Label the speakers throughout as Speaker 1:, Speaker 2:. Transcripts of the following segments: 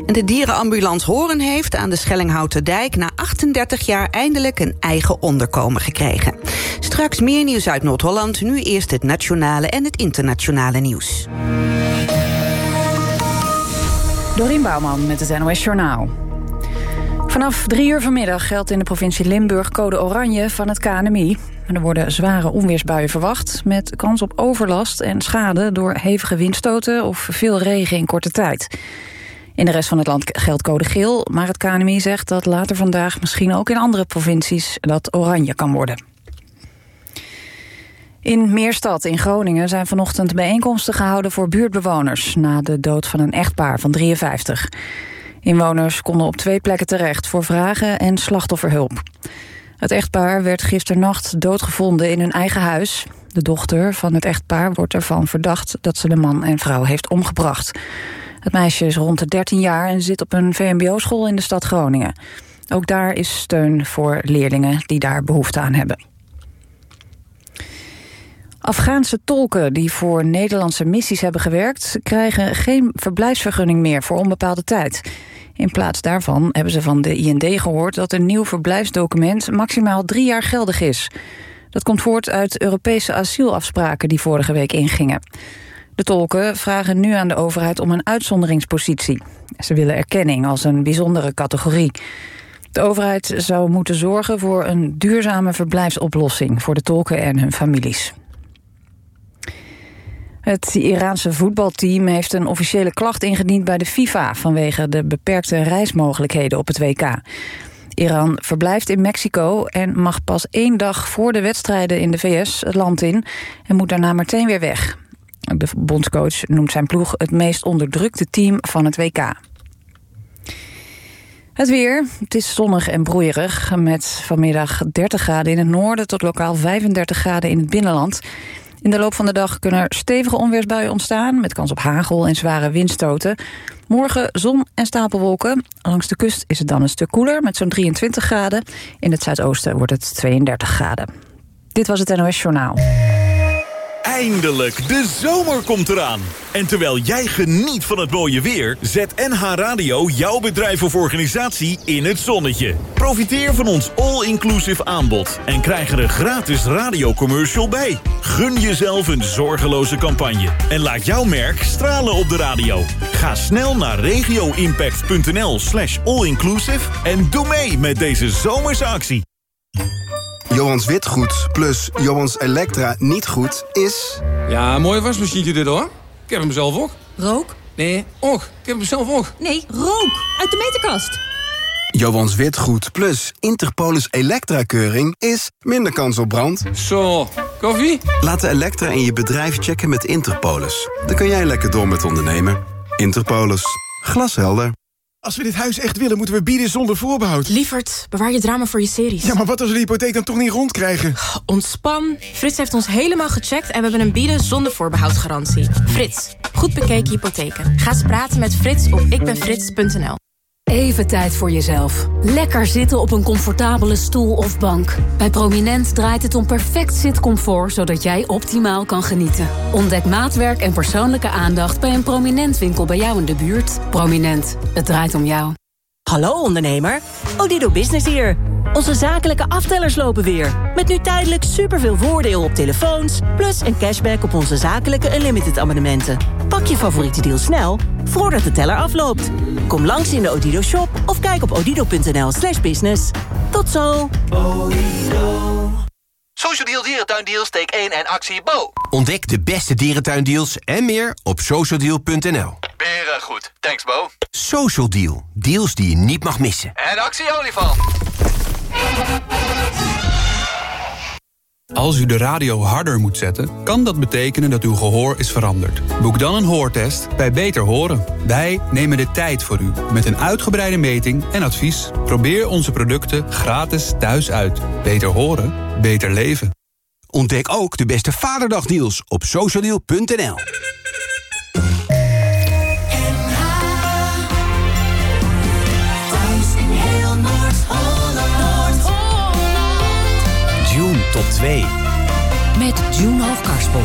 Speaker 1: En de dierenambulance Horen heeft aan de Schellinghouterdijk na 38 jaar eindelijk een eigen onderkomen gekregen. Straks meer nieuws uit Noord-Holland. Nu eerst het nationale en het internationale nieuws.
Speaker 2: Dorien Bouwman met het NOS Journaal. Vanaf 3:00 vanmiddag geldt in de provincie Limburg code oranje van het KNMI. Er worden zware onweersbuien verwacht, met kans op overlast en schade door hevige windstoten of veel regen in korte tijd. In de rest van het land geldt code geel, maar het KNMI zegt dat later vandaag misschien ook in andere provincies dat oranje kan worden. In Meerstad in Groningen zijn vanochtend bijeenkomsten gehouden voor buurtbewoners na de dood van een echtpaar van 53. Inwoners konden op 2 plekken terecht voor vragen en slachtofferhulp. Het echtpaar werd gisternacht doodgevonden in hun eigen huis. De dochter van het echtpaar wordt ervan verdacht dat ze de man en vrouw heeft omgebracht. Het meisje is rond de 13 jaar en zit op een VMBO-school in de stad Groningen. Ook daar is steun voor leerlingen die daar behoefte aan hebben. Afghaanse tolken die voor Nederlandse missies hebben gewerkt krijgen geen verblijfsvergunning meer voor onbepaalde tijd. In plaats daarvan hebben ze van de IND gehoord dat een nieuw verblijfsdocument maximaal 3 jaar geldig is. Dat komt voort uit Europese asielafspraken die vorige week ingingen. De tolken vragen nu aan de overheid om een uitzonderingspositie. Ze willen erkenning als een bijzondere categorie. De overheid zou moeten zorgen voor een duurzame verblijfsoplossing voor de tolken en hun families. Het Iraanse voetbalteam heeft een officiële klacht ingediend bij de FIFA vanwege de beperkte reismogelijkheden op het WK. Iran verblijft in Mexico en mag pas 1 dag voor de wedstrijden in de VS het land in en moet daarna meteen weer weg. De bondscoach noemt zijn ploeg het meest onderdrukte team van het WK. Het weer, het is zonnig en broeierig met vanmiddag 30 graden in het noorden tot lokaal 35 graden in het binnenland. In de loop van de dag kunnen er stevige onweersbuien ontstaan met kans op hagel en zware windstoten. Morgen zon en stapelwolken. Langs de kust is het dan een stuk koeler met zo'n 23 graden. In het zuidoosten wordt het 32 graden. Dit was het NOS Journaal.
Speaker 3: Eindelijk, de zomer komt eraan. En terwijl jij geniet van het mooie weer, zet NH Radio jouw bedrijf of organisatie in het zonnetje. Profiteer van ons all-inclusive aanbod en krijg er een gratis radiocommercial bij. Gun jezelf een zorgeloze campagne en laat jouw merk stralen op de radio. Ga snel naar regioimpact.nl/allinclusive en doe mee met deze zomerse actie.
Speaker 4: Johans Witgoed plus Johans Elektra niet goed is...
Speaker 5: Ja, een mooie wasmachientje dit hoor. Ik heb hem zelf ook.
Speaker 6: Rook?
Speaker 5: Nee, ook. Ik heb hem zelf ook.
Speaker 6: Nee, rook. Uit de meterkast.
Speaker 4: Johans Witgoed plus Interpolis Elektra-keuring is minder kans op brand.
Speaker 5: Zo, koffie?
Speaker 4: Laat de Elektra in je bedrijf checken met Interpolis. Dan kan jij lekker door met ondernemen. Interpolis. Glashelder.
Speaker 7: Als we dit huis echt willen, moeten we bieden zonder voorbehoud.
Speaker 6: Lievert, bewaar je drama voor je series.
Speaker 7: Ja, maar wat als we de hypotheek dan toch niet rondkrijgen?
Speaker 6: Ontspan. Frits heeft ons helemaal gecheckt en we hebben een bieden zonder voorbehoudgarantie. Frits, goed bekeken hypotheken. Ga eens praten met Frits op ikbenfrits.nl.
Speaker 8: Even tijd voor jezelf. Lekker zitten op een comfortabele stoel of bank. Bij Prominent draait het om perfect zitcomfort, zodat jij optimaal kan genieten. Ontdek maatwerk en persoonlijke aandacht bij een Prominent winkel bij jou in de buurt. Prominent, het draait om jou.
Speaker 9: Hallo ondernemer, Odido Business hier. Onze zakelijke aftellers lopen weer. Met nu tijdelijk superveel voordeel op telefoons, plus een cashback op onze zakelijke Unlimited abonnementen. Pak je favoriete deal snel, voordat de teller afloopt. Kom langs in de Odido shop of kijk op odido.nl/business. Tot zo!
Speaker 10: Social Deal Dierentuindeals, steek 1 en actie Bo.
Speaker 11: Ontdek de beste dierentuindeals en meer op socialdeal.nl.
Speaker 10: Goed, thanks Bo.
Speaker 11: Social Deal, deals die je niet mag missen.
Speaker 10: En actie olifant.
Speaker 12: Als u de radio harder moet zetten, kan dat betekenen dat uw gehoor is veranderd. Boek dan een hoortest bij Beter Horen. Wij nemen de tijd voor u met een uitgebreide meting en advies. Probeer onze producten gratis thuis uit. Beter horen, beter leven.
Speaker 11: Ontdek ook de beste Vaderdagdeals op socialdeal.nl.
Speaker 13: June tot 2.
Speaker 8: Met June Hoogkarspel.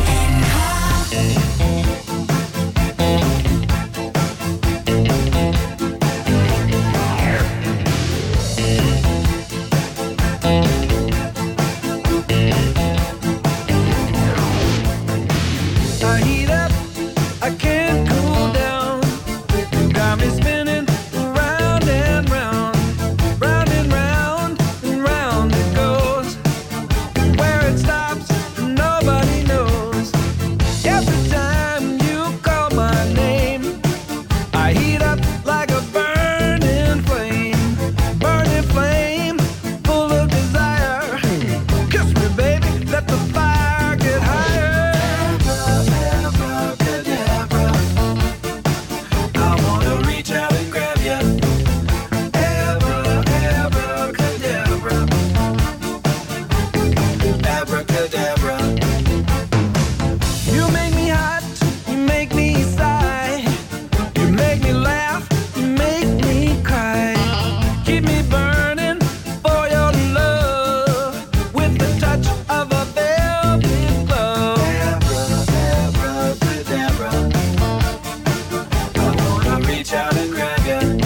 Speaker 13: reach out and grab you.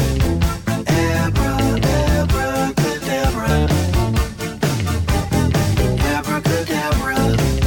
Speaker 13: Abracadabra. Abracadabra.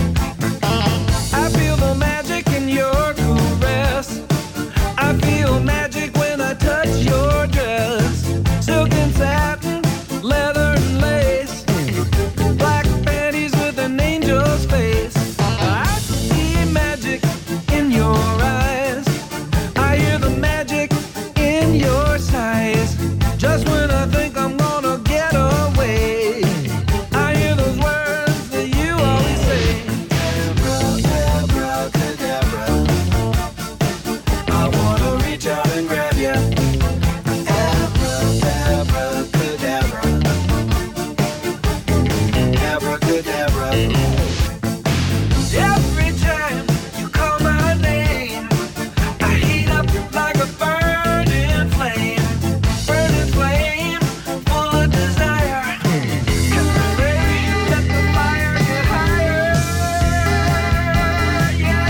Speaker 13: I feel the magic in your caress. I feel magic when I touch your dress. Silk and satin, leather and lace. Black panties with an angel's face. I see magic in your eyes. I hear the magic in your sighs. Just when I think I'm gonna get away, I hear those words that you always say. Abracadabra. I wanna reach out and grab you. Abracadabra. Abracadabra. Every time you call my name, I heat up like a burning flame. Burning flame, full of desire. Can't wait, let the fire get higher. Yeah,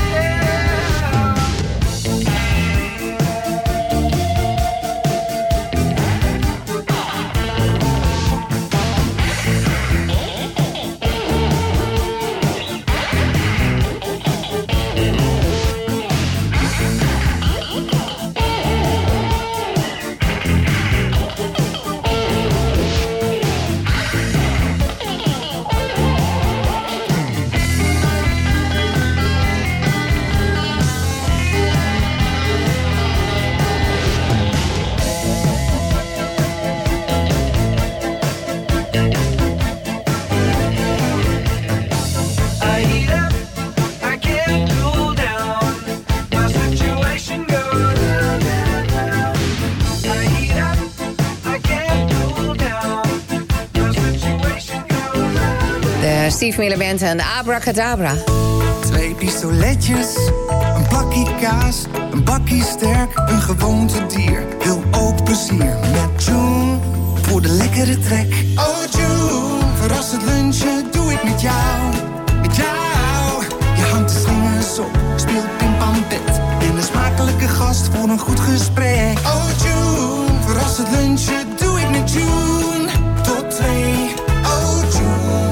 Speaker 13: I heat up, I can't cool down. My situation goes down, down, down. I heat up, I can't cool down. My situation goes down.
Speaker 14: De Steve Miller Band en Abracadabra.
Speaker 13: 2 pistoletjes, een plakje kaas, een bakje sterk, een gewoonte dier. Wil ook plezier met June voor de lekkere trek. Oh June, verrassend lunchje doe ik met jou. Met jou. Je hangt de slingers op, speelt pimpampet. En een smakelijke gast voor een goed gesprek. Oh June, verrassend lunchje doe ik met June. Tot 2, oh June.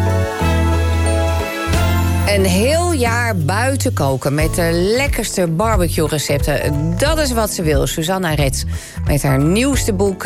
Speaker 14: Een heel jaar buiten koken met de lekkerste barbecue-recepten. Dat is wat ze wil, Suzanne Rets. Met haar nieuwste boek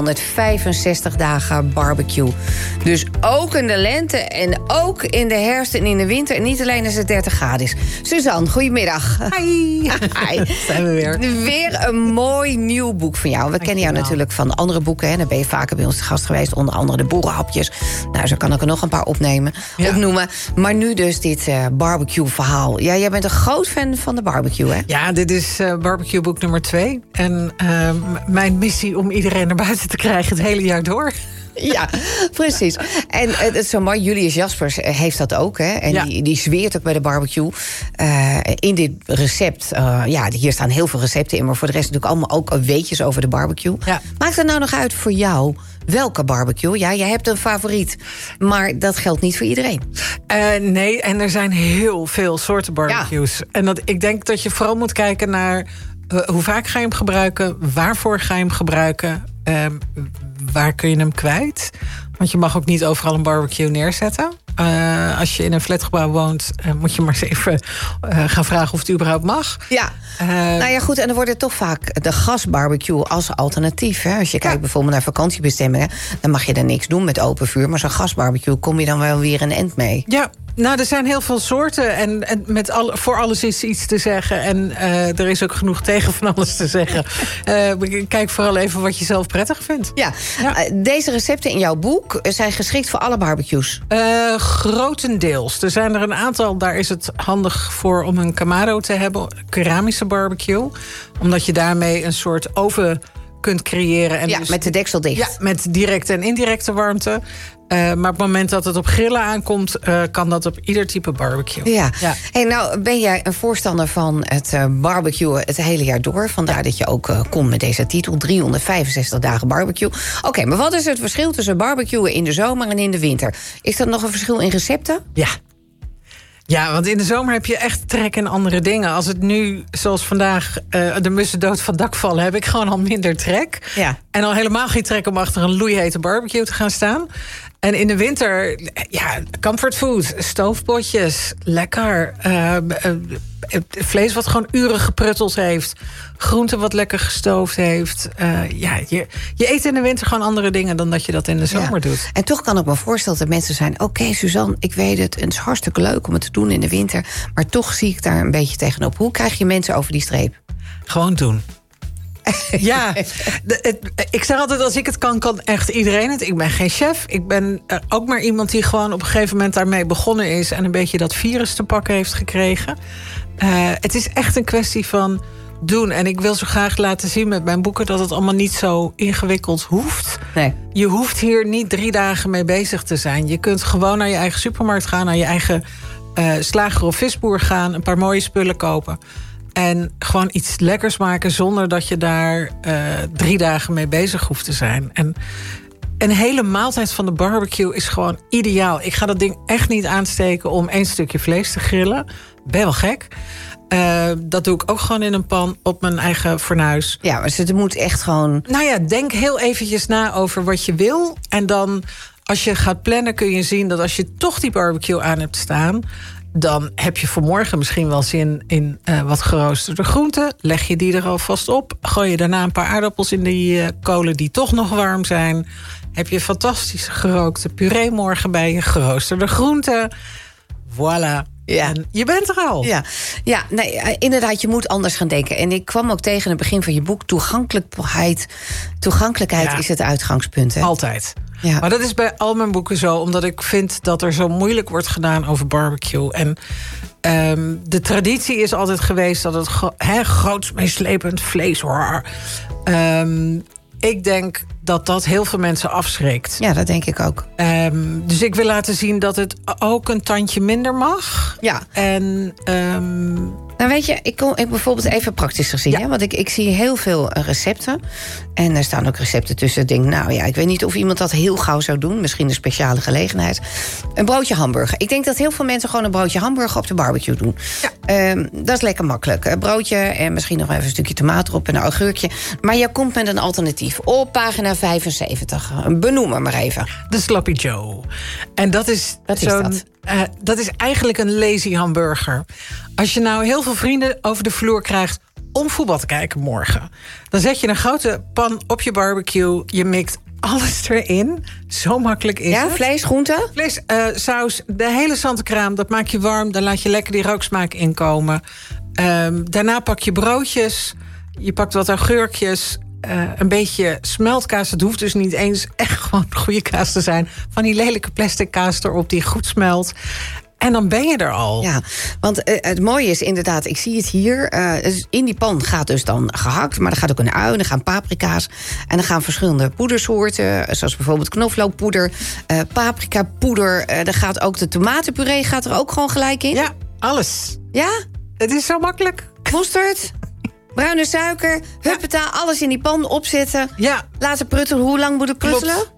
Speaker 14: 365 dagen barbecue. Dus ook in de lente en ook in de herfst en in de winter. En niet alleen als het 30 graden is. Suzanne, goedemiddag.
Speaker 15: Hi.
Speaker 14: Hi.
Speaker 15: Zijn we weer.
Speaker 14: Weer een mooi nieuw boek van jou. We kennen jou natuurlijk van andere boeken. Hè. Dan ben je vaker bij ons te gast geweest. Onder andere de boerenhapjes. Nou, zo kan ik er nog een paar opnoemen. Maar nu dus dit barbecue-verhaal. Ja, jij bent een groot fan van de barbecue, hè?
Speaker 15: Ja, dit is barbecueboek nummer 2. En mijn missie om iedereen naar buiten te krijgen het hele jaar door.
Speaker 14: Ja, precies. En het is zo mooi, Julius Jaspers heeft dat ook. Hè? En die zweert ook bij de barbecue. In dit recept, hier staan heel veel recepten in... maar voor de rest natuurlijk allemaal ook weetjes over de barbecue. Ja. Maakt het nou nog uit voor jou welke barbecue? Ja, jij hebt een favoriet, maar dat geldt niet voor iedereen.
Speaker 15: Nee, en er zijn heel veel soorten barbecues. Ja. En ik denk dat je vooral moet kijken naar... hoe vaak ga je hem gebruiken? Waarvoor ga je hem gebruiken? Waar kun je hem kwijt? Want je mag ook niet overal een barbecue neerzetten. Als je in een flatgebouw woont, moet je maar eens even gaan vragen of het überhaupt mag.
Speaker 14: Ja, nou ja, goed. En er wordt toch vaak de gasbarbecue als alternatief. Hè? Als je kijkt bijvoorbeeld naar vakantiebestemmingen, dan mag je er niks doen met open vuur. Maar zo'n gasbarbecue kom je dan wel weer een end mee.
Speaker 15: Ja. Nou, er zijn heel veel soorten en voor alles is iets te zeggen. En er is ook genoeg tegen van alles te zeggen. Kijk vooral even wat je zelf prettig vindt.
Speaker 14: Ja. Deze recepten in jouw boek zijn geschikt voor alle barbecues?
Speaker 15: Grotendeels. Er zijn er een aantal, daar is het handig voor om een Kamado te hebben. Keramische barbecue. Omdat je daarmee een soort oven kunt creëren. En
Speaker 14: met de deksel dicht.
Speaker 15: Ja, met directe en indirecte warmte. Maar op het moment dat het op grillen aankomt, kan dat op ieder type barbecue.
Speaker 14: Ja. Hey, nou ben jij een voorstander van het barbecue het hele jaar door. Vandaar dat je ook komt met deze titel, 365 dagen barbecue. Oké, maar wat is het verschil tussen barbecuen in de zomer en in de winter? Is dat nog een verschil in recepten?
Speaker 15: Ja. Ja, want in de zomer heb je echt trek in andere dingen. Als het nu, zoals vandaag, de mussen dood van dak vallen... heb ik gewoon al minder trek.
Speaker 14: Ja.
Speaker 15: En al helemaal geen trek om achter een loeihete barbecue te gaan staan. En in de winter, comfortfood, stoofpotjes, lekker. Vlees wat gewoon uren geprutteld heeft. Groente wat lekker gestoofd heeft. Je eet in de winter gewoon andere dingen dan dat je dat in de zomer doet.
Speaker 14: En toch kan ik me voorstellen dat mensen zijn... oké, Suzanne, ik weet het, het is hartstikke leuk om het te doen in de winter... maar toch zie ik daar een beetje tegenop. Hoe krijg je mensen over die streep?
Speaker 15: Gewoon doen. Ja, ik zeg altijd, als ik het kan echt iedereen het. Ik ben geen chef. Ik ben ook maar iemand die gewoon op een gegeven moment daarmee begonnen is... en een beetje dat virus te pakken heeft gekregen. Het is echt een kwestie van doen. En ik wil zo graag laten zien met mijn boeken... dat het allemaal niet zo ingewikkeld hoeft.
Speaker 14: Nee.
Speaker 15: Je hoeft hier niet 3 dagen mee bezig te zijn. Je kunt gewoon naar je eigen supermarkt gaan... naar je eigen slager of visboer gaan... een paar mooie spullen kopen... en gewoon iets lekkers maken zonder dat je daar 3 dagen mee bezig hoeft te zijn. En een hele maaltijd van de barbecue is gewoon ideaal. Ik ga dat ding echt niet aansteken om 1 stukje vlees te grillen. Ben wel gek. Dat doe ik ook gewoon in een pan op mijn eigen fornuis.
Speaker 14: Ja, maar het moet echt gewoon...
Speaker 15: Nou ja, denk heel eventjes na over wat je wil. En dan, als je gaat plannen, kun je zien dat als je toch die barbecue aan hebt staan... dan heb je voor morgen misschien wel zin in wat geroosterde groenten. Leg je die er alvast op. Gooi je daarna een paar aardappels in die kolen die toch nog warm zijn. Heb je fantastische gerookte puree morgen bij je. Geroosterde groenten. Voilà. Ja. En je bent er al.
Speaker 14: Ja, nee, inderdaad, je moet anders gaan denken. En ik kwam ook tegen in het begin van je boek... Toegankelijkheid is het uitgangspunt. Hè?
Speaker 15: Altijd.
Speaker 14: Ja.
Speaker 15: Maar dat is bij al mijn boeken zo, omdat ik vind dat er zo moeilijk wordt gedaan over barbecue. En de traditie is altijd geweest dat het groots meeslepend vlees hoor. Ik denk dat dat heel veel mensen afschrikt.
Speaker 14: Ja, dat denk ik ook.
Speaker 15: Dus ik wil laten zien dat het ook een tandje minder mag.
Speaker 14: Ja.
Speaker 15: En
Speaker 14: nou weet je, ik bijvoorbeeld even praktisch gezien. Ja. Hè? Want ik zie heel veel recepten. En er staan ook recepten tussen. Ik denk, nou ja, ik weet niet of iemand dat heel gauw zou doen. Misschien een speciale gelegenheid. Een broodje hamburger. Ik denk dat heel veel mensen gewoon een broodje hamburger op de barbecue doen. Ja. Dat is lekker makkelijk. Een broodje en misschien nog even een stukje tomaat erop en een augurkje. Maar je komt met een alternatief. Op pagina 75. Benoem hem maar even.
Speaker 15: De Sloppy Joe. En dat is dat is eigenlijk een lazy hamburger. Als je nou heel veel vrienden over de vloer krijgt om voetbal te kijken morgen, dan zet je een grote pan op je barbecue. Je mikt alles erin. Zo makkelijk is het.
Speaker 14: Ja, vlees, groenten?
Speaker 15: Vlees, saus, de hele zantenkraam, dat maak je warm. Dan laat je lekker die rooksmaak inkomen. Daarna pak je broodjes. Je pakt wat augurkjes. Een beetje smeltkaas. Het hoeft dus niet eens echt gewoon goede kaas te zijn. Van die lelijke plastic kaas erop die goed smelt. En dan ben je er al.
Speaker 14: Ja, want het mooie is inderdaad, ik zie het hier. Dus in die pan gaat dus dan gehakt. Maar er gaat ook een ui, er gaan paprika's. En er gaan verschillende poedersoorten. Zoals bijvoorbeeld knoflookpoeder, paprikapoeder. Er gaat ook de tomatenpuree gaat er ook gewoon gelijk in.
Speaker 15: Ja, alles.
Speaker 14: Ja?
Speaker 15: Het is zo makkelijk.
Speaker 14: Mosterd, bruine suiker, huppeta, alles in die pan opzetten.
Speaker 15: Ja.
Speaker 14: Laten pruttelen. Hoe lang moet het pruttelen?
Speaker 15: Klopt.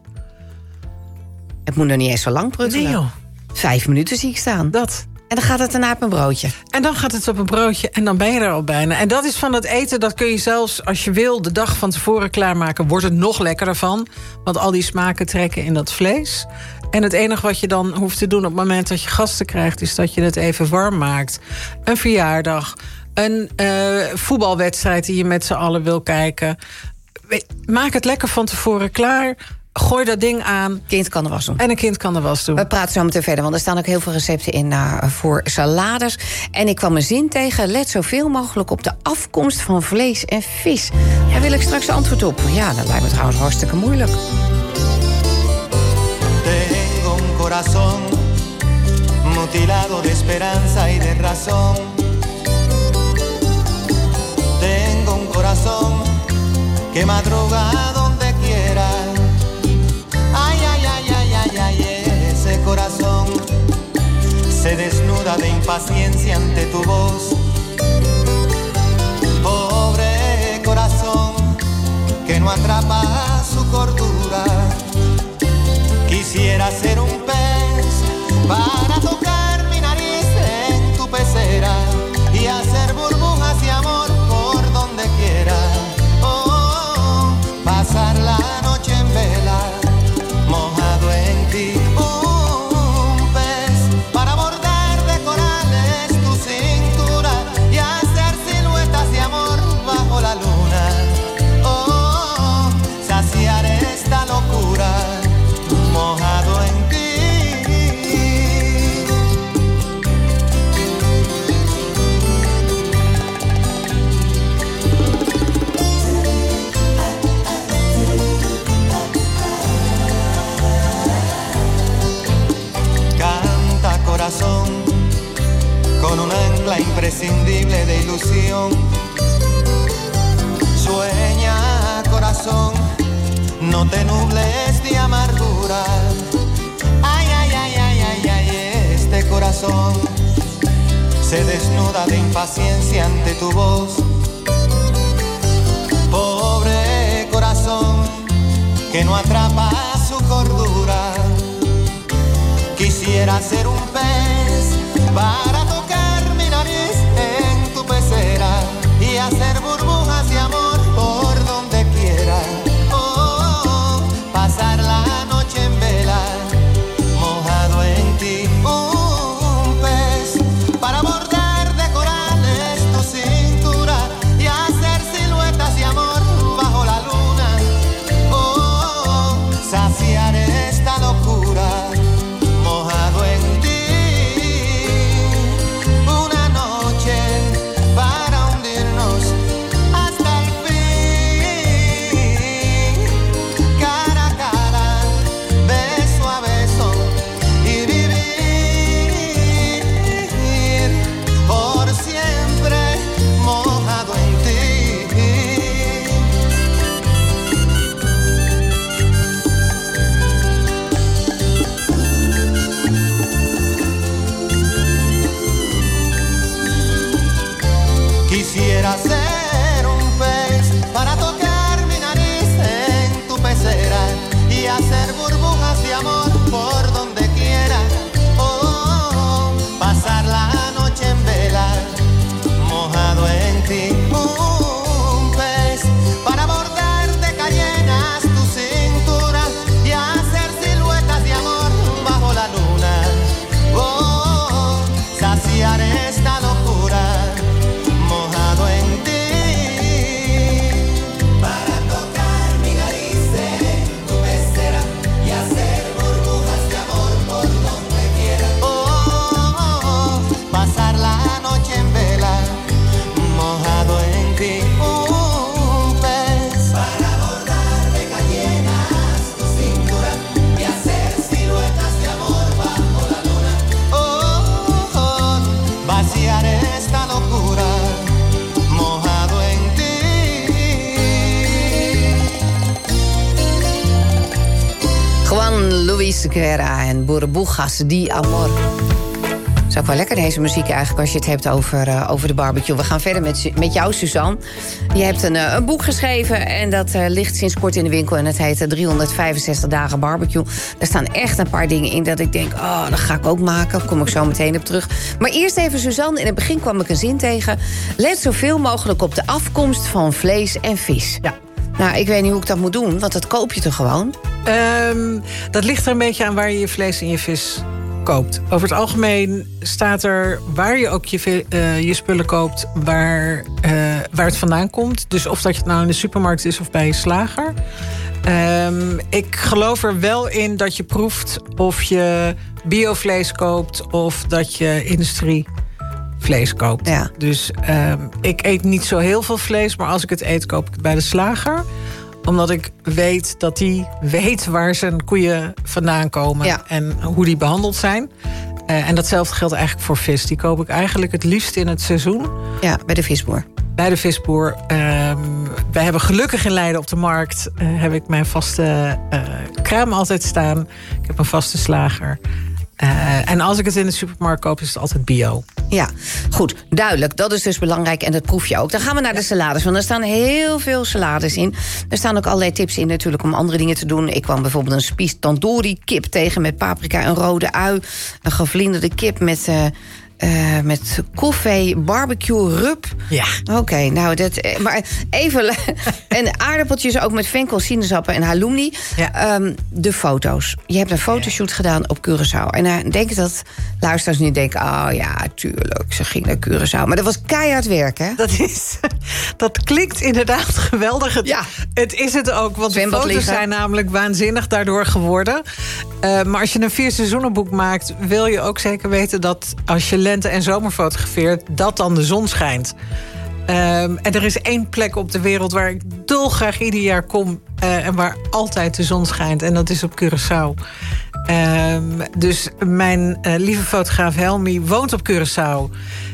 Speaker 14: Het moet nog niet eens zo lang pruttelen.
Speaker 15: Nee, joh.
Speaker 14: 5 minuten zie ik staan.
Speaker 15: Dat.
Speaker 14: En dan gaat het daarna op een broodje.
Speaker 15: En dan gaat het op een broodje en dan ben je er al bijna. En dat is van het eten, dat kun je zelfs als je wil de dag van tevoren klaarmaken. Wordt het nog lekkerder van. Want al die smaken trekken in dat vlees. En het enige wat je dan hoeft te doen op het moment dat je gasten krijgt, is dat je het even warm maakt. Een verjaardag. Een voetbalwedstrijd die je met z'n allen wil kijken. Maak het lekker van tevoren klaar. Gooi dat ding aan.
Speaker 14: Kind kan de was doen.
Speaker 15: En een kind kan de was doen.
Speaker 14: We praten zo meteen verder, want er staan ook heel veel recepten in voor salades. En ik kwam een zin tegen, let zoveel mogelijk op de afkomst van vlees en vis. Daar wil ik straks antwoord op. Ja, dat lijkt me trouwens hartstikke moeilijk.
Speaker 16: Tengo un corazón mutilado de esperanza y de razón. Tengo un corazón que madruga donde quiera. Ay, ay, ay, ay, ay, ay, ese corazón se desnuda de impaciencia ante tu voz. Pobre corazón que no atrapa su cordura. Quisiera ser un pez para tocar mi nariz pecera y hacer burbujas de amor por donde quiera. Oh, pasar la noche en vela, mojado en ti. Un pez para bordar de corales tu cintura y hacer siluetas de amor bajo la luna. Oh, saciar esta locura, mojado en ti. Corazón, con un ancla imprescindible de ilusión. Sueña, corazón, no te nubles de amargura. Ay, ay, ay, ay, ay, ay, este corazón se desnuda de impaciencia ante tu voz. Pobre corazón que no atrapa su cordura. Quisiera ser un pez para tocar mi nariz en tu pecera y hacer burbujas de amor por donde quiera. Oh, pasar la noche en vela, mojado en ti. Un pez para bordar de corales tu cintura y hacer siluetas de amor bajo la luna. Oh, saciar esta locura, mojado en ti. Una noche para hundirnos hasta el fin. Cara a cara, beso a beso y vivir por siempre mojado en ti. Quisiera ser un pez para tocar mi nariz en tu pecera y hacer burbujas de amor por donde quiera. Oh, pasar la noche en vela, mojado en ti. Un pez para bordar de cayenas tu cintura y hacer siluetas de amor bajo la luna. Oh, saciar esta locura, mojado en ti. Para tocar mi nariz en tu pecera y hacer burbujas de amor por donde quiera. Oh, oh, oh, pasar la noche en vela, mojado en ti. Un pez para bordar de cayenas tu cintura y hacer siluetas de amor bajo la luna. Oh, oh, vaciar esta locura, mojado en ti.
Speaker 14: Juan Luis Guerra en Burbujas di Amor. Dat is ook wel lekker, deze muziek eigenlijk, als je het hebt over de barbecue. We gaan verder met jou, Suzanne. Je hebt een boek geschreven en dat ligt sinds kort in de winkel. En het heet 365 dagen barbecue. Daar staan echt een paar dingen in dat ik denk, oh, dat ga ik ook maken. Daar kom ik zo meteen op terug. Maar eerst even, Suzanne, in het begin kwam ik een zin tegen. Let zoveel mogelijk op de afkomst van vlees en vis.
Speaker 15: Ja.
Speaker 14: Nou, ik weet niet hoe ik dat moet doen, want dat koop je toch gewoon?
Speaker 15: Dat ligt er een beetje aan waar je je vlees en je vis koopt. Over het algemeen staat er waar je ook je spullen koopt, waar het vandaan komt. Dus of dat het nou in de supermarkt is of bij je slager. Ik geloof er wel in dat je proeft of je biovlees koopt of dat je industrievlees koopt.
Speaker 14: Ja.
Speaker 15: Dus ik eet niet zo heel veel vlees, maar als ik het eet, koop ik het bij de slager. Omdat ik weet dat die weet waar zijn koeien vandaan komen en hoe die behandeld zijn. En datzelfde geldt eigenlijk voor vis. Die koop ik eigenlijk het liefst in het seizoen.
Speaker 14: Ja, bij de visboer.
Speaker 15: Bij de visboer. Wij hebben gelukkig in Leiden op de markt heb ik mijn vaste kraam altijd staan. Ik heb een vaste slager. En als ik het in de supermarkt koop, is het altijd bio.
Speaker 14: Ja, goed, duidelijk. Dat is dus belangrijk en dat proef je ook. Dan gaan we naar de salades, want er staan heel veel salades in. Er staan ook allerlei tips in natuurlijk om andere dingen te doen. Ik kwam bijvoorbeeld een spies tandoori kip tegen met paprika, een rode ui, een gevlinderde kip met met koffie, barbecue, rub.
Speaker 15: Ja.
Speaker 14: Oké, nou, maar even... en aardappeltjes ook met venkel, sinaasappen en halloumi.
Speaker 15: Ja.
Speaker 14: De foto's. Je hebt een fotoshoot gedaan op Curaçao. En dan denk ik dat luisteraars nu denken... oh ja, tuurlijk, ze ging naar Curaçao. Maar dat was keihard werk, hè?
Speaker 15: Dat klinkt inderdaad geweldig. Het is het ook, want de foto's zijn namelijk waanzinnig daardoor geworden. Maar als je een 4-seizoenenboek maakt... wil je ook zeker weten dat als je lente- en zomer fotografeert... dat dan de zon schijnt. En er is 1 plek op de wereld waar ik dolgraag ieder jaar kom... en waar altijd de zon schijnt, en dat is op Curaçao. Dus mijn lieve fotograaf Helmi woont op Curaçao...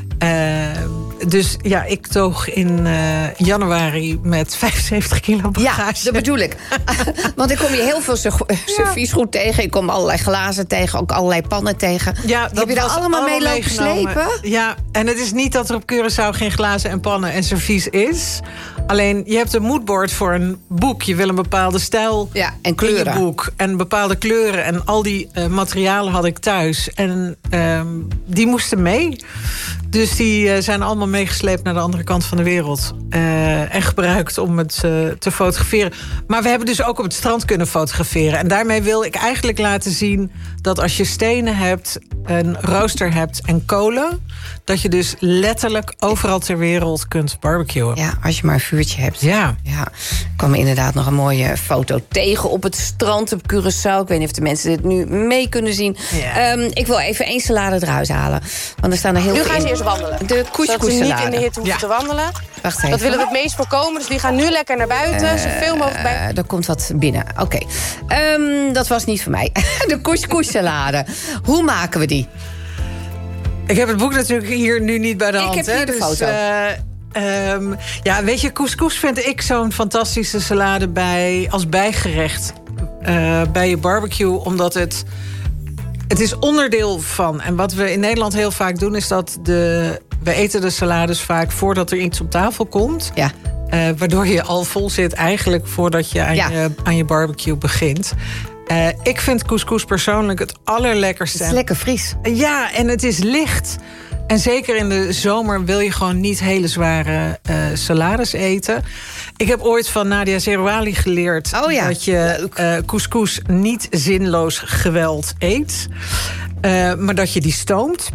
Speaker 15: Dus ja, ik toog in januari met 75 kilo bagage.
Speaker 14: Ja, dat bedoel ik. Want ik kom je heel veel serviesgoed tegen. Ik kom allerlei glazen tegen, ook allerlei pannen tegen.
Speaker 15: Ja,
Speaker 14: heb je daar allemaal mee lopen slepen?
Speaker 15: Ja, en het is niet dat er op Curaçao geen glazen en pannen en servies is. Alleen, je hebt een moodboard voor een boek. Je wil een bepaalde stijl
Speaker 14: en kleuren.
Speaker 15: in je boek. En bepaalde kleuren. En al die materialen had ik thuis. En die moesten mee. Dus die zijn allemaal meegesleept naar de andere kant van de wereld. En gebruikt om het te fotograferen. Maar we hebben dus ook op het strand kunnen fotograferen. En daarmee wil ik eigenlijk laten zien... dat als je stenen hebt, een rooster hebt en kolen... dat je dus letterlijk overal ter wereld kunt barbecuen.
Speaker 14: Ja, als je maar een vuurtje hebt.
Speaker 15: Ja.
Speaker 14: Ik kwam inderdaad nog een mooie foto tegen op het strand op Curaçao. Ik weet niet of de mensen dit nu mee kunnen zien.
Speaker 15: Ja.
Speaker 14: Ik wil even 1 salade eruit halen. Want er staan er heel veel
Speaker 17: Nu gaan ze
Speaker 14: in.
Speaker 17: eerst wandelen.
Speaker 14: De couscous salade.
Speaker 17: Zodat ze niet in de hitte hoeven te wandelen.
Speaker 14: Wacht even.
Speaker 17: Dat willen we het meest voorkomen. Dus die gaan nu lekker naar buiten. Zoveel mogelijk bij.
Speaker 14: Er komt wat binnen. Oké. Dat was niet voor mij. De couscous salade. Hoe maken we die?
Speaker 15: Ik heb het boek natuurlijk hier nu niet bij de hand.
Speaker 14: Ik heb hier de foto.
Speaker 15: Ja, weet je, couscous vind ik zo'n fantastische salade als bijgerecht bij je barbecue. Omdat het is onderdeel van. En wat we in Nederland heel vaak doen is dat we eten de salades vaak voordat er iets op tafel komt.
Speaker 14: Ja.
Speaker 15: Waardoor je al vol zit eigenlijk voordat je aan je barbecue begint. Ik vind couscous persoonlijk het allerlekkerste.
Speaker 14: Het is lekker fris.
Speaker 15: Ja, en het is licht. En zeker in de zomer wil je gewoon niet hele zware salades eten. Ik heb ooit van Nadia Zerouali geleerd... dat je couscous niet zinloos geweld eet. Maar dat je die stoomt.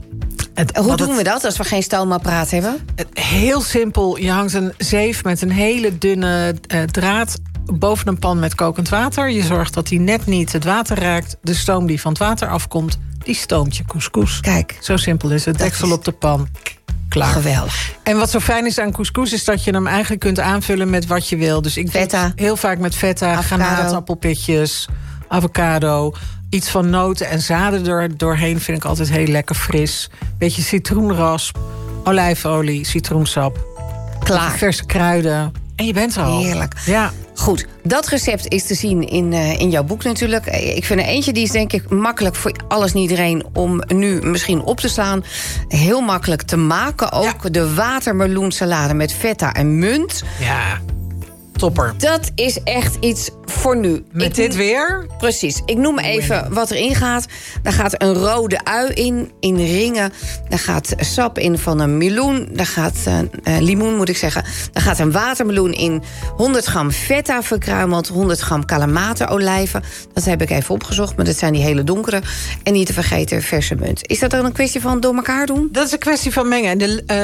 Speaker 14: Hoe doen we dat als we geen stoomapparaat hebben?
Speaker 15: Heel simpel. Je hangt een zeef met een hele dunne draad... boven een pan met kokend water. Je zorgt dat die net niet het water raakt. De stoom die van het water afkomt, die stoomt je couscous.
Speaker 14: Kijk.
Speaker 15: Zo simpel is het. Deksel op de pan. Klaar.
Speaker 14: Geweldig.
Speaker 15: En wat zo fijn is aan couscous... is dat je hem eigenlijk kunt aanvullen met wat je wil. Dus ik doe het heel vaak met feta, granaatappelpitjes, avocado... iets van noten en zaden doorheen vind ik altijd heel lekker fris. Beetje citroenrasp, olijfolie, citroensap.
Speaker 14: Klaar.
Speaker 15: Verse kruiden. En je bent er al.
Speaker 14: Heerlijk.
Speaker 15: Ja.
Speaker 14: Goed, dat recept is te zien in jouw boek natuurlijk. Ik vind er eentje die is denk ik makkelijk voor alles en iedereen... om nu misschien op te slaan. Heel makkelijk te maken ook. De watermeloensalade met feta en munt.
Speaker 15: Ja, topper.
Speaker 14: Dat is echt iets voor nu.
Speaker 15: Met dit weer?
Speaker 14: Precies. Ik noem even wat erin gaat. Daar gaat een rode ui in ringen. Daar gaat sap in van een meloen. Daar gaat limoen, moet ik zeggen. Daar gaat een watermeloen in. 100 gram feta verkruimeld. 100 gram kalamaterolijven. Dat heb ik even opgezocht, maar dat zijn die hele donkere. En niet te vergeten verse munt. Is dat dan een kwestie van door elkaar doen?
Speaker 15: Dat is een kwestie van mengen.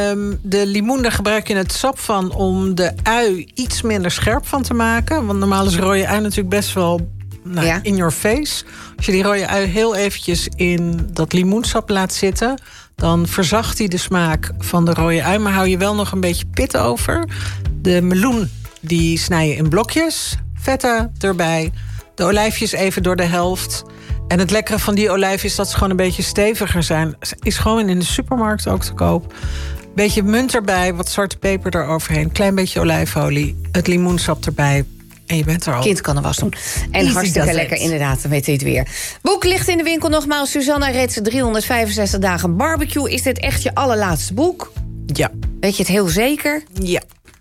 Speaker 15: De limoen, daar gebruik je het sap van... om de ui iets minder scherp van te maken. Want normaal is rode ui natuurlijk best wel in your face. Als je die rode ui heel eventjes in dat limoensap laat zitten... dan verzacht hij de smaak van de rode ui... maar hou je wel nog een beetje pit over. De meloen, die snij je in blokjes. Feta erbij. De olijfjes even door de helft. En het lekkere van die olijf is dat ze gewoon een beetje steviger zijn. Is gewoon in de supermarkt ook te koop. Beetje munt erbij, wat zwarte peper eroverheen. Klein beetje olijfolie, het limoensap erbij. En je bent er al.
Speaker 14: Kind kan er was doen. En hartstikke lekker, inderdaad, dan weet je het weer. Boek ligt in de winkel nogmaals. Susanna Rets, 365 dagen barbecue. Is dit echt je allerlaatste boek?
Speaker 15: Ja.
Speaker 14: Weet je het heel zeker?
Speaker 15: Ja.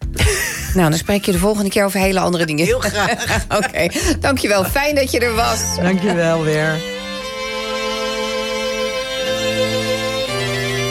Speaker 14: Nou, dan spreek je de volgende keer over hele andere dingen.
Speaker 15: Heel graag.
Speaker 14: Oké, dankjewel. Fijn dat je er was.
Speaker 15: Dankjewel weer.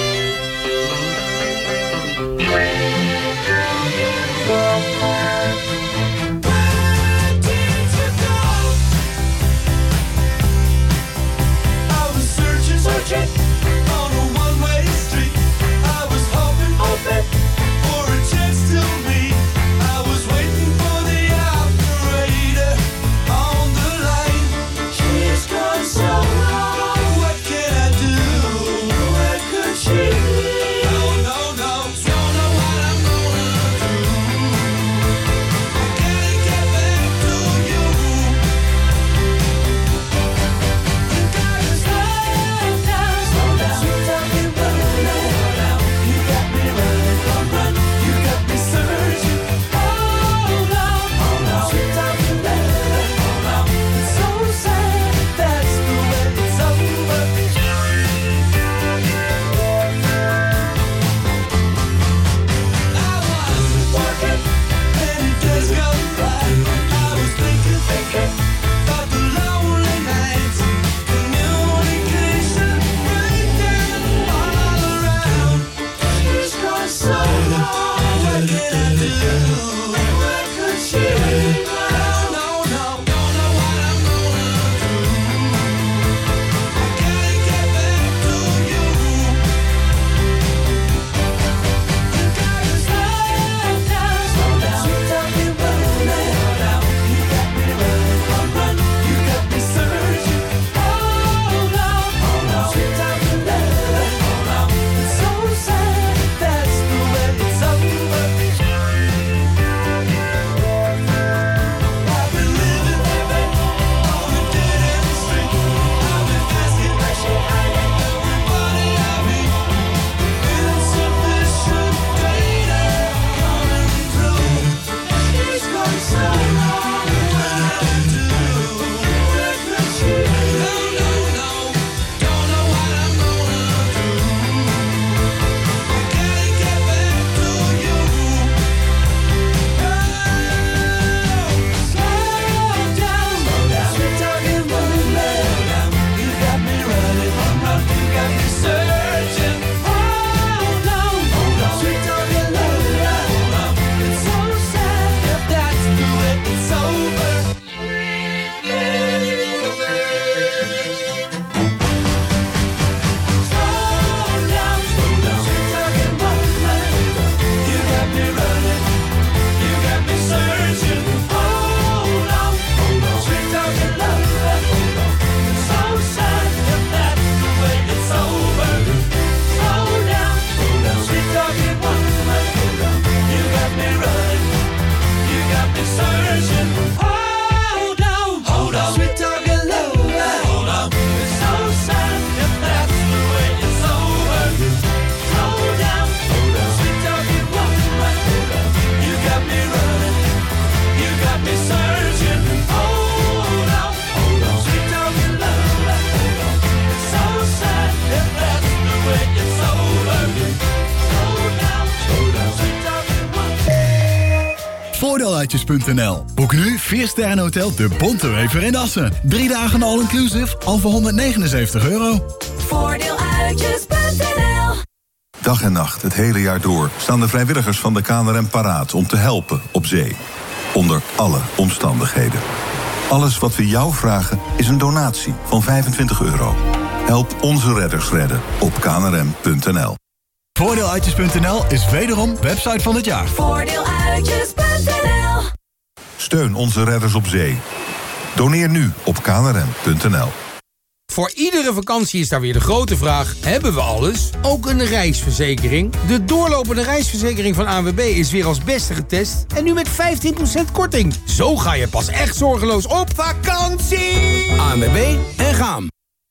Speaker 18: Voordeeluitjes.nl. Boek nu 4-sterrenhotel De Bontewever in Assen. 3 dagen all-inclusive, al voor €179.
Speaker 19: Voordeeluitjes.nl.
Speaker 20: Dag en nacht, het hele jaar door, staan de vrijwilligers van de KNRM paraat om te helpen op zee. Onder alle omstandigheden. Alles wat we jou vragen is een donatie van €25. Help onze redders redden op knrm.nl.
Speaker 18: Voordeeluitjes.nl is wederom website van het jaar.
Speaker 19: Voordeeluitjes.nl.
Speaker 20: Steun onze redders op zee. Doneer nu op knrm.nl.
Speaker 21: Voor iedere vakantie is daar weer de grote vraag: hebben we alles? Ook een reisverzekering? De doorlopende reisverzekering van ANWB is weer als beste getest en nu met 15% korting. Zo ga je pas echt zorgeloos op vakantie! ANWB en gaan.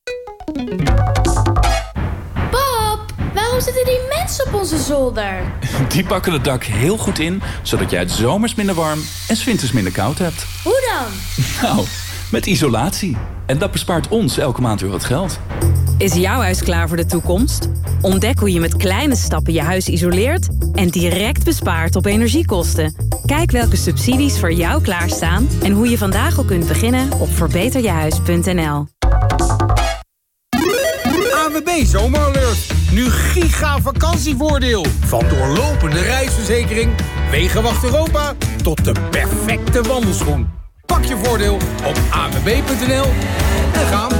Speaker 22: Pap, waarom zitten die mensen op onze zolder?
Speaker 23: Die pakken het dak heel goed in, zodat jij het zomers minder warm en 's winters minder koud hebt.
Speaker 22: Hoe dan?
Speaker 23: Nou, met isolatie. En dat bespaart ons elke maand weer wat geld.
Speaker 24: Is jouw huis klaar voor de toekomst? Ontdek hoe je met kleine stappen je huis isoleert en direct bespaart op energiekosten. Kijk welke subsidies voor jou klaarstaan en hoe je vandaag al kunt beginnen op verbeterjehuis.nl.
Speaker 21: ANWB Zomeralert. Nu giga vakantievoordeel. Van doorlopende reisverzekering, Wegenwacht Europa tot de perfecte wandelschoen. Pak je voordeel op anwb.nl en gaan.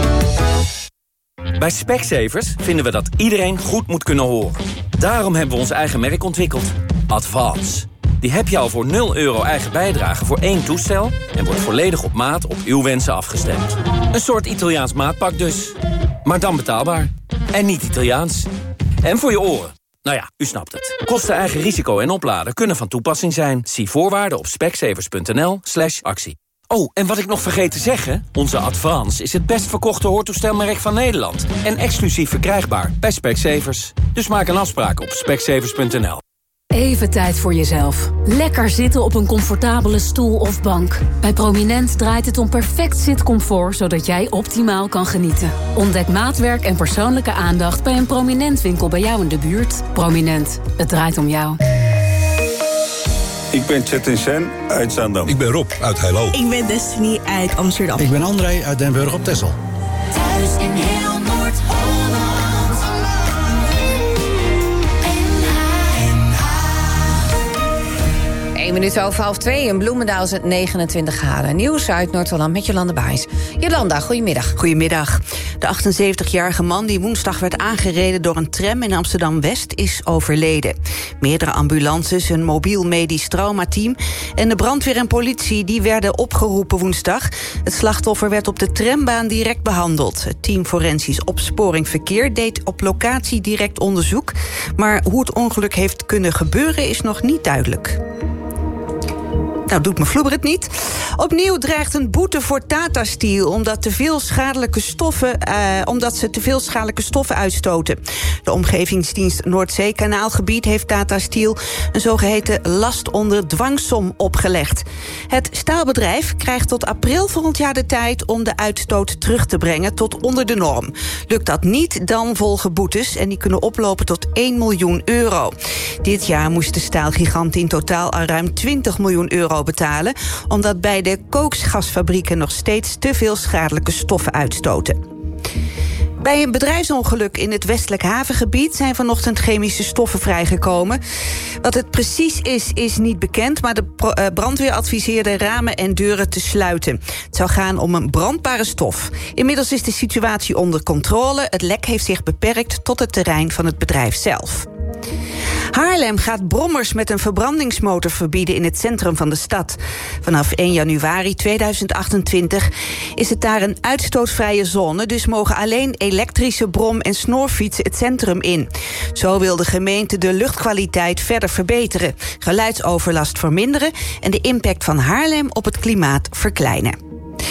Speaker 25: Bij Specsavers vinden we dat iedereen goed moet kunnen horen. Daarom hebben we ons eigen merk ontwikkeld. Advance. Die heb je al voor €0 eigen bijdrage voor 1 toestel en wordt volledig op maat op uw wensen afgestemd. Een soort Italiaans maatpak dus. Maar dan betaalbaar. En niet Italiaans. En voor je oren. Nou ja, u snapt het. Kosten, eigen risico en opladen kunnen van toepassing zijn. Zie voorwaarden op specsavers.nl/actie. Oh, en wat ik nog vergeet te zeggen, onze Advance is het best verkochte hoortoestelmerk van Nederland. En exclusief verkrijgbaar bij Specsavers. Dus maak een afspraak op specsavers.nl.
Speaker 8: Even tijd voor jezelf. Lekker zitten op een comfortabele stoel of bank. Bij Prominent draait het om perfect zitcomfort, zodat jij optimaal kan genieten. Ontdek maatwerk en persoonlijke aandacht bij een Prominent winkel bij jou in de buurt. Prominent, het draait om jou.
Speaker 26: Ik ben Chetin Sen uit Zaandam.
Speaker 27: Ik ben Rob uit Heilo.
Speaker 28: Ik ben Destiny uit Amsterdam.
Speaker 27: Ik ben André uit Den Burg op Texel.
Speaker 19: Thuis in heel Noord-Holland.
Speaker 14: 1 minuut over 1:30 in Bloemendaal is het 29 graden. Nieuws uit Noord-Holland met Jolanda Baes. Jolanda, goedemiddag.
Speaker 1: Goedemiddag. De 78-jarige man die woensdag werd aangereden door een tram in Amsterdam-West is overleden. Meerdere ambulances, een mobiel medisch traumateam en de brandweer en politie die werden opgeroepen woensdag. Het slachtoffer werd op de trambaan direct behandeld. Het team Forensisch Opsporing Verkeer deed op locatie direct onderzoek. Maar hoe het ongeluk heeft kunnen gebeuren is nog niet duidelijk. Nou, doet me vloeber het niet. Opnieuw dreigt een boete voor Tata Steel omdat ze te veel schadelijke stoffen uitstoten. De omgevingsdienst Noordzeekanaalgebied heeft Tata Steel een zogeheten last onder dwangsom opgelegd. Het staalbedrijf krijgt tot april volgend jaar de tijd om de uitstoot terug te brengen tot onder de norm. Lukt dat niet, dan volgen boetes en die kunnen oplopen tot €1 miljoen. Dit jaar moest de staalgigant in totaal al ruim €20 miljoen betalen, omdat bij de kooksgasfabrieken nog steeds te veel schadelijke stoffen uitstoten. Bij een bedrijfsongeluk in het westelijk havengebied zijn vanochtend chemische stoffen vrijgekomen. Wat het precies is niet bekend, maar de brandweer adviseerde ramen en deuren te sluiten. Het zou gaan om een brandbare stof. Inmiddels is de situatie onder controle. Het lek heeft zich beperkt tot het terrein van het bedrijf zelf. Haarlem gaat brommers met een verbrandingsmotor verbieden in het centrum van de stad. Vanaf 1 januari 2028 is het daar een uitstootvrije zone, dus mogen alleen elektrische brom- en snorfietsen het centrum in. Zo wil de gemeente de luchtkwaliteit verder verbeteren, geluidsoverlast verminderen en de impact van Haarlem op het klimaat verkleinen.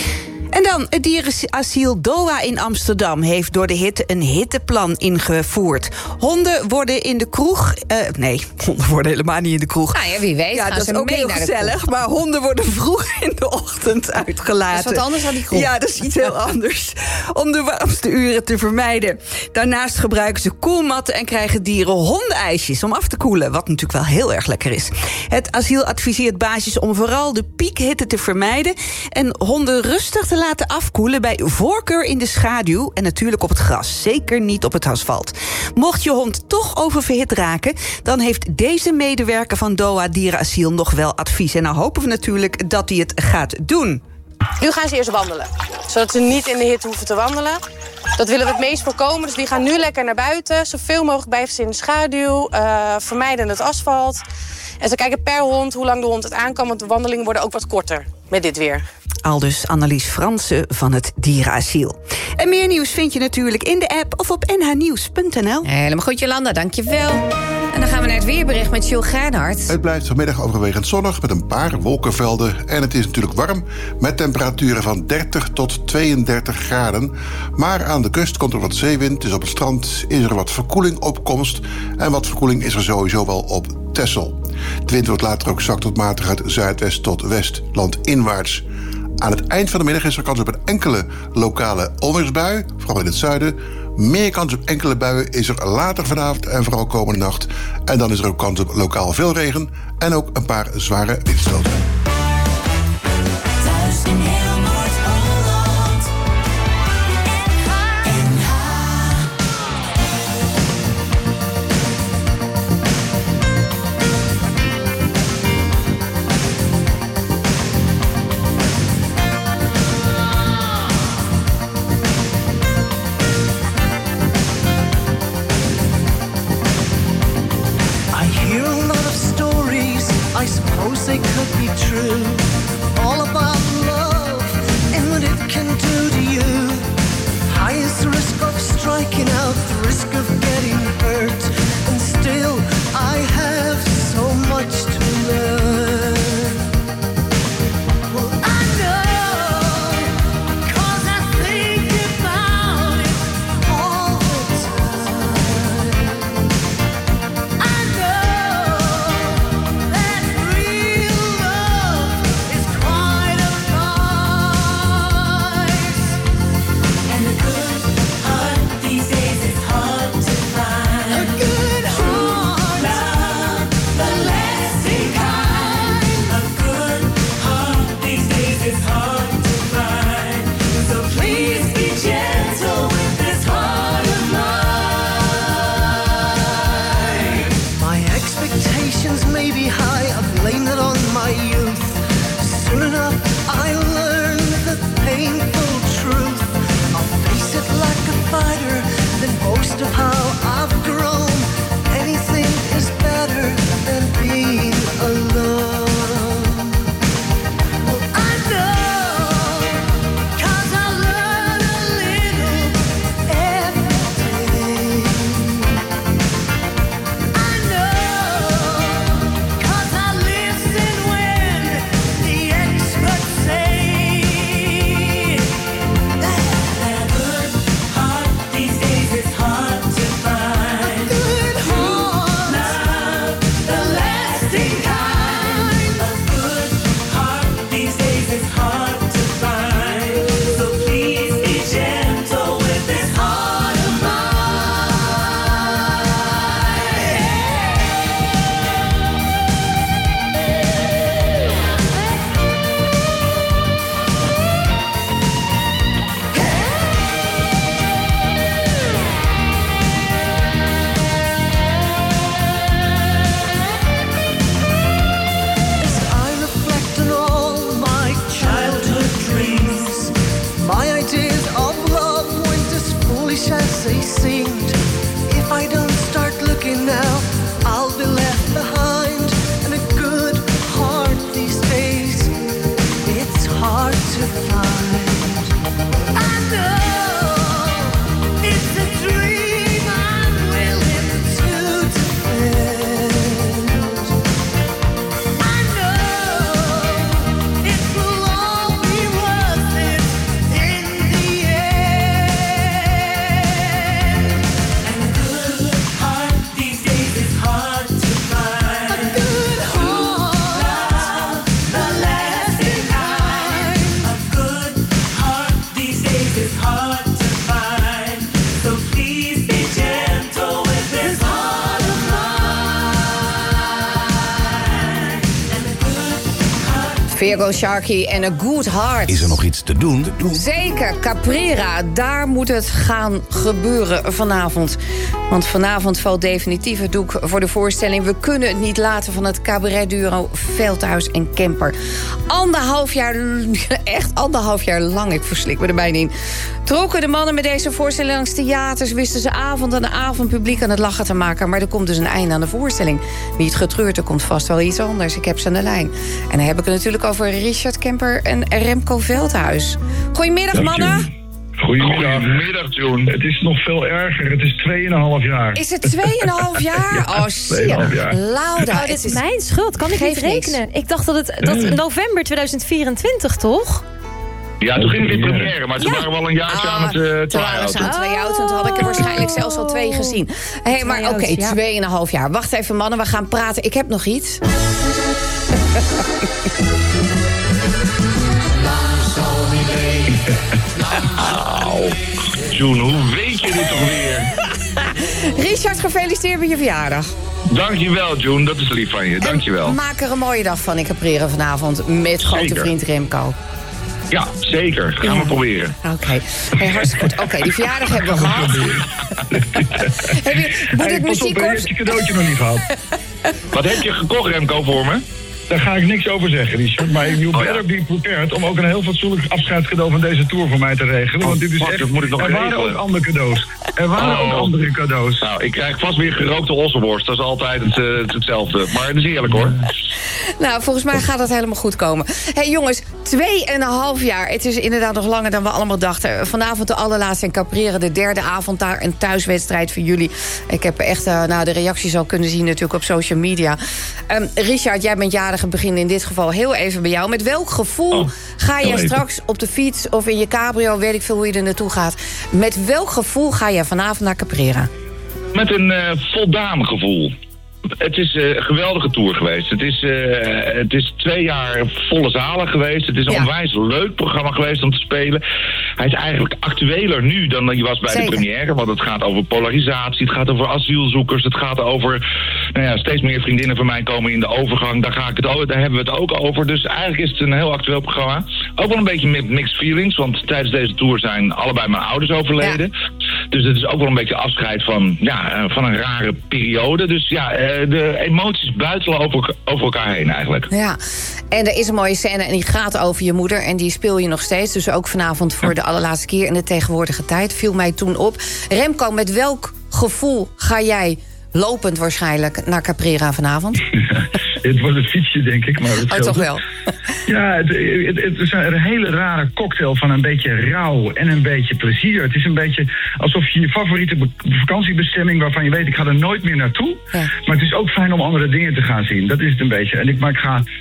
Speaker 1: En dan, het dierenasiel DOA in Amsterdam heeft door de hitte een hitteplan ingevoerd. Honden worden in de kroeg... honden worden helemaal niet in de kroeg.
Speaker 14: Nou ja, wie weet.
Speaker 1: Ja, dat is ook heel gezellig. Maar honden worden vroeg in de ochtend uitgelaten.
Speaker 14: Dat is wat anders dan die kroeg.
Speaker 1: Ja, dat is iets heel anders. Om de warmste uren te vermijden. Daarnaast gebruiken ze koelmatten en krijgen dieren hondenijsjes om af te koelen. Wat natuurlijk wel heel erg lekker is. Het asiel adviseert baasjes om vooral de piekhitte te vermijden en honden rustig te laten afkoelen, bij voorkeur in de schaduw en natuurlijk op het gras. Zeker niet op het asfalt. Mocht je hond toch oververhit raken, dan heeft deze medewerker van DOA Dierenasiel nog wel advies. En nou hopen we natuurlijk dat hij het gaat doen.
Speaker 17: Nu gaan ze eerst wandelen, zodat ze niet in de hitte hoeven te wandelen. Dat willen we het meest voorkomen, dus die gaan nu lekker naar buiten. Zoveel mogelijk blijven ze in de schaduw, vermijden het asfalt. En ze kijken per hond hoe lang de hond het aan kan, want de wandelingen worden ook wat korter met dit weer.
Speaker 1: Aldus Annelies Fransen van het Dierenasiel. En meer nieuws vind je natuurlijk in de app of op nhnieuws.nl.
Speaker 14: Helemaal goed, Jolanda, dankjewel. En dan gaan we naar het weerbericht met Jules Geinhardt.
Speaker 2: Het blijft vanmiddag overwegend zonnig met een paar wolkenvelden. En het is natuurlijk warm met temperaturen van 30 tot 32 graden. Maar aan de kust komt er wat zeewind, dus op het strand is er wat verkoeling op komst. En wat verkoeling is er sowieso wel op Texel. De wind wordt later ook zwak tot matig uit zuidwest tot west, landinwaarts. Aan het eind van de middag is er kans op een enkele lokale onweersbui, vooral in het zuiden. Meer kans op enkele buien is er later vanavond en vooral komende nacht. En dan is er ook kans op lokaal veel regen en ook een paar zware windstoten.
Speaker 19: Thuis in heel Noord-Holland.
Speaker 3: I suppose they could be true. All about love and what it can do to you. High is the risk of striking out, the risk of getting hurt. And still I have so much to learn. Well, I know, 'cause I think about it all the time. I know that real love is quite a price.
Speaker 19: And a good heart these days is hard to find.
Speaker 3: A good heart,
Speaker 19: love, the lasting kind. A good heart these days is hard to find. So please be gentle with this heart of mine.
Speaker 3: my expectations may be high, I blame that on my youth. Soon enough I learned the painful truth. I'll face it like a fighter, then boast of how I've grown. Anything is better than being alone. Well, I know, 'cause I learn a little every day. I know, 'cause I listen when the experts say that
Speaker 19: A good heart these days is hard to find.
Speaker 3: a good heart,
Speaker 19: Love, the lasting kind. A good heart these days is hard to find. So please be gentle with this heart of
Speaker 3: as I reflect on all my childhood dreams, my ideas of love went as foolish as they seemed. If I don't start looking now, I'll be left behind. And a good heart these days, it's hard to find. I know it's a dream I'm willing to defend. I know it will all be worth it
Speaker 14: There Goes Sharky en A Good Heart.
Speaker 27: Is er nog iets te doen?
Speaker 14: Zeker, Caprera. Daar moet het gaan gebeuren vanavond. Want vanavond valt definitief het doek voor de voorstelling. We kunnen het niet laten van het cabaretduo Veldhuis en Kemper. 1,5 jaar, echt 1,5 jaar lang, ik verslik me er bijna in, trokken de mannen met deze voorstelling langs theaters, wisten ze avond aan avond publiek aan het lachen te maken. Maar er komt dus een einde aan de voorstelling. Niet getreurd, er komt vast wel iets anders. Ik heb ze aan de lijn. En dan heb ik het natuurlijk over Richard Kemper en Remco Veldhuis. Goedemiddag, mannen.
Speaker 4: Goedemiddag, June. Het is nog veel erger. Het is 2,5 jaar.
Speaker 14: Is het 2,5 jaar?
Speaker 4: Ja,
Speaker 14: oh, zie je. Laura,
Speaker 5: dit is mijn schuld. Kan ik niet rekenen? Ik dacht dat november 2024, toch?
Speaker 4: Ja, toen ging het in première, maar toen waren we al een jaartje aan het
Speaker 14: toen waren ze aan 2 en toen had ik er waarschijnlijk zelfs al 2 gezien. Hé, maar oké, 2,5 jaar. Wacht even, mannen, we gaan praten. Ik heb nog iets.
Speaker 4: Nou, June, hoe weet je dit toch weer?
Speaker 14: Richard, gefeliciteerd met je verjaardag.
Speaker 4: Dankjewel, June, dat is lief van je. Dankjewel.
Speaker 14: Maak er een mooie dag van in Caprera vanavond met grote vriend Remco.
Speaker 4: Ja, zeker. Gaan we proberen.
Speaker 14: Oké. Hey, hartstikke goed. Oké, die verjaardag hebben we gehad. Moet het muziek
Speaker 4: op, je cadeautje nog niet gehad. Wat heb je gekocht, Remco, voor me? Daar ga ik niks over zeggen, Richard. Maar you better be prepared om ook een heel fatsoenlijk afscheidscadeau van deze tour voor mij te regelen. Want dit is echt... Dat moet ik nog regelen. Er waren ook andere cadeaus. Er waren ook andere cadeaus. Nou, ik krijg vast weer gerookte ossenworst. Dat is altijd hetzelfde. Maar het is eerlijk, hoor.
Speaker 14: Nou, volgens mij gaat dat helemaal goed komen. Hey, jongens, 2,5 jaar. Het is inderdaad nog langer dan we allemaal dachten. Vanavond de allerlaatste in Caprera, de derde avond daar. Een thuiswedstrijd voor jullie. Ik heb echt de reacties al kunnen zien natuurlijk op social media. Richard, jij bent jarig. Het begin in dit geval heel even bij jou. Met welk gevoel ga jij straks op de fiets of in je cabrio, weet ik veel hoe je er naartoe gaat. Met welk gevoel ga jij vanavond naar Caprera?
Speaker 4: Met een voldaan gevoel. Het is een geweldige tour geweest. Het is 2 jaar volle zalen geweest. Het is een onwijs leuk programma geweest om te spelen. Hij is eigenlijk actueler nu dan hij was bij de première. Want het gaat over polarisatie, het gaat over asielzoekers, het gaat over... steeds meer vriendinnen van mij komen in de overgang. Daar hebben we het ook over. Dus eigenlijk is het een heel actueel programma. Ook wel een beetje met mixed feelings. Want tijdens deze tour zijn allebei mijn ouders overleden. Ja. Dus het is ook wel een beetje afscheid van een rare periode. Dus de emoties buitelen over elkaar heen eigenlijk.
Speaker 14: Ja, en er is een mooie scène en die gaat over je moeder. En die speel je nog steeds. Dus ook vanavond voor de allerlaatste keer in de tegenwoordige tijd. Viel mij toen op. Remco, met welk gevoel ga jij lopend waarschijnlijk naar Caprera vanavond?
Speaker 4: Het wordt het fietsje, denk ik. Maar
Speaker 14: toch wel?
Speaker 4: Ja, het is een hele rare cocktail van een beetje rouw en een beetje plezier. Het is een beetje alsof je favoriete vakantiebestemming, waarvan je weet, ik ga er nooit meer naartoe. Ja. Maar het is ook fijn om andere dingen te gaan zien. Dat is het een beetje. Maar ik ga 100%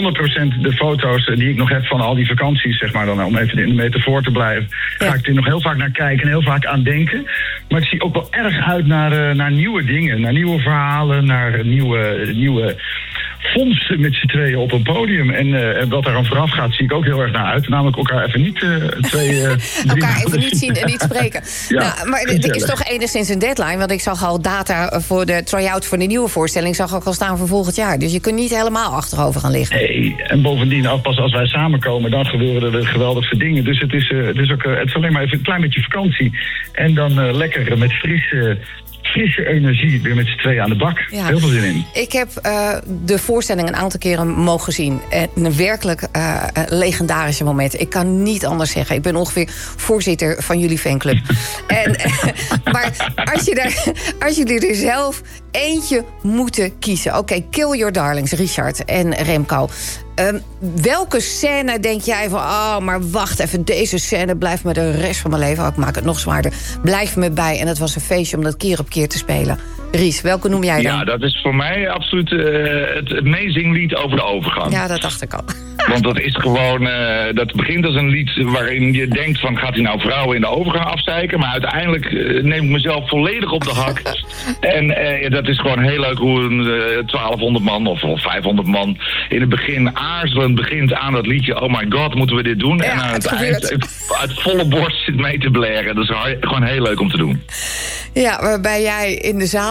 Speaker 4: de foto's die ik nog heb van al die vakanties, zeg maar, dan om even in de metafoor te blijven, ga ik er nog heel vaak naar kijken en heel vaak aan denken. Maar ik zie ook wel erg uit naar nieuwe dingen, naar nieuwe verhalen, naar nieuwe fondsen met z'n tweeën op een podium. En wat daar aan vooraf gaat, zie ik ook heel erg naar uit. Namelijk elkaar even niet
Speaker 14: elkaar even niet zien en niet spreken. Ja, maar er is toch enigszins een deadline. Want ik zag al data voor de try-out voor de nieuwe voorstelling, zag ook al staan voor volgend jaar. Dus je kunt niet helemaal achterover gaan liggen.
Speaker 4: Nee, en bovendien, pas als wij samenkomen, dan gebeuren er geweldige dingen. Dus het is alleen maar even een klein beetje vakantie. En dan lekker met frisse energie weer met z'n tweeën aan de bak. Ja. Heel veel zin in.
Speaker 14: Ik heb de voorstelling een aantal keren mogen zien. Een werkelijk legendarische moment. Ik kan niet anders zeggen. Ik ben ongeveer voorzitter van jullie fanclub. Maar als jullie er zelf eentje moeten kiezen. Oké, kill your darlings, Richard en Remco. Welke scène denk jij van... maar wacht even, deze scène blijft me de rest van mijn leven... ik maak het nog zwaarder, blijft me bij. En het was een feestje om dat keer op keer te spelen. Ries, welke noem jij dan?
Speaker 4: Ja, dat is voor mij absoluut het Amazing-lied over de overgang.
Speaker 14: Ja, dat dacht ik al.
Speaker 4: Want dat is gewoon... dat begint als een lied waarin je denkt van... gaat hij nou vrouwen in de overgang afstijken? Maar uiteindelijk neem ik mezelf volledig op de hak. En dat is gewoon heel leuk hoe een 1200 man of 500 man... in het begin aarzelend begint aan dat liedje... oh my god, moeten we dit doen? Ja, en aan het eind uit volle borst zit mee te blaren. Dat is gewoon heel leuk om te doen.
Speaker 14: Ja, waarbij jij in de zaal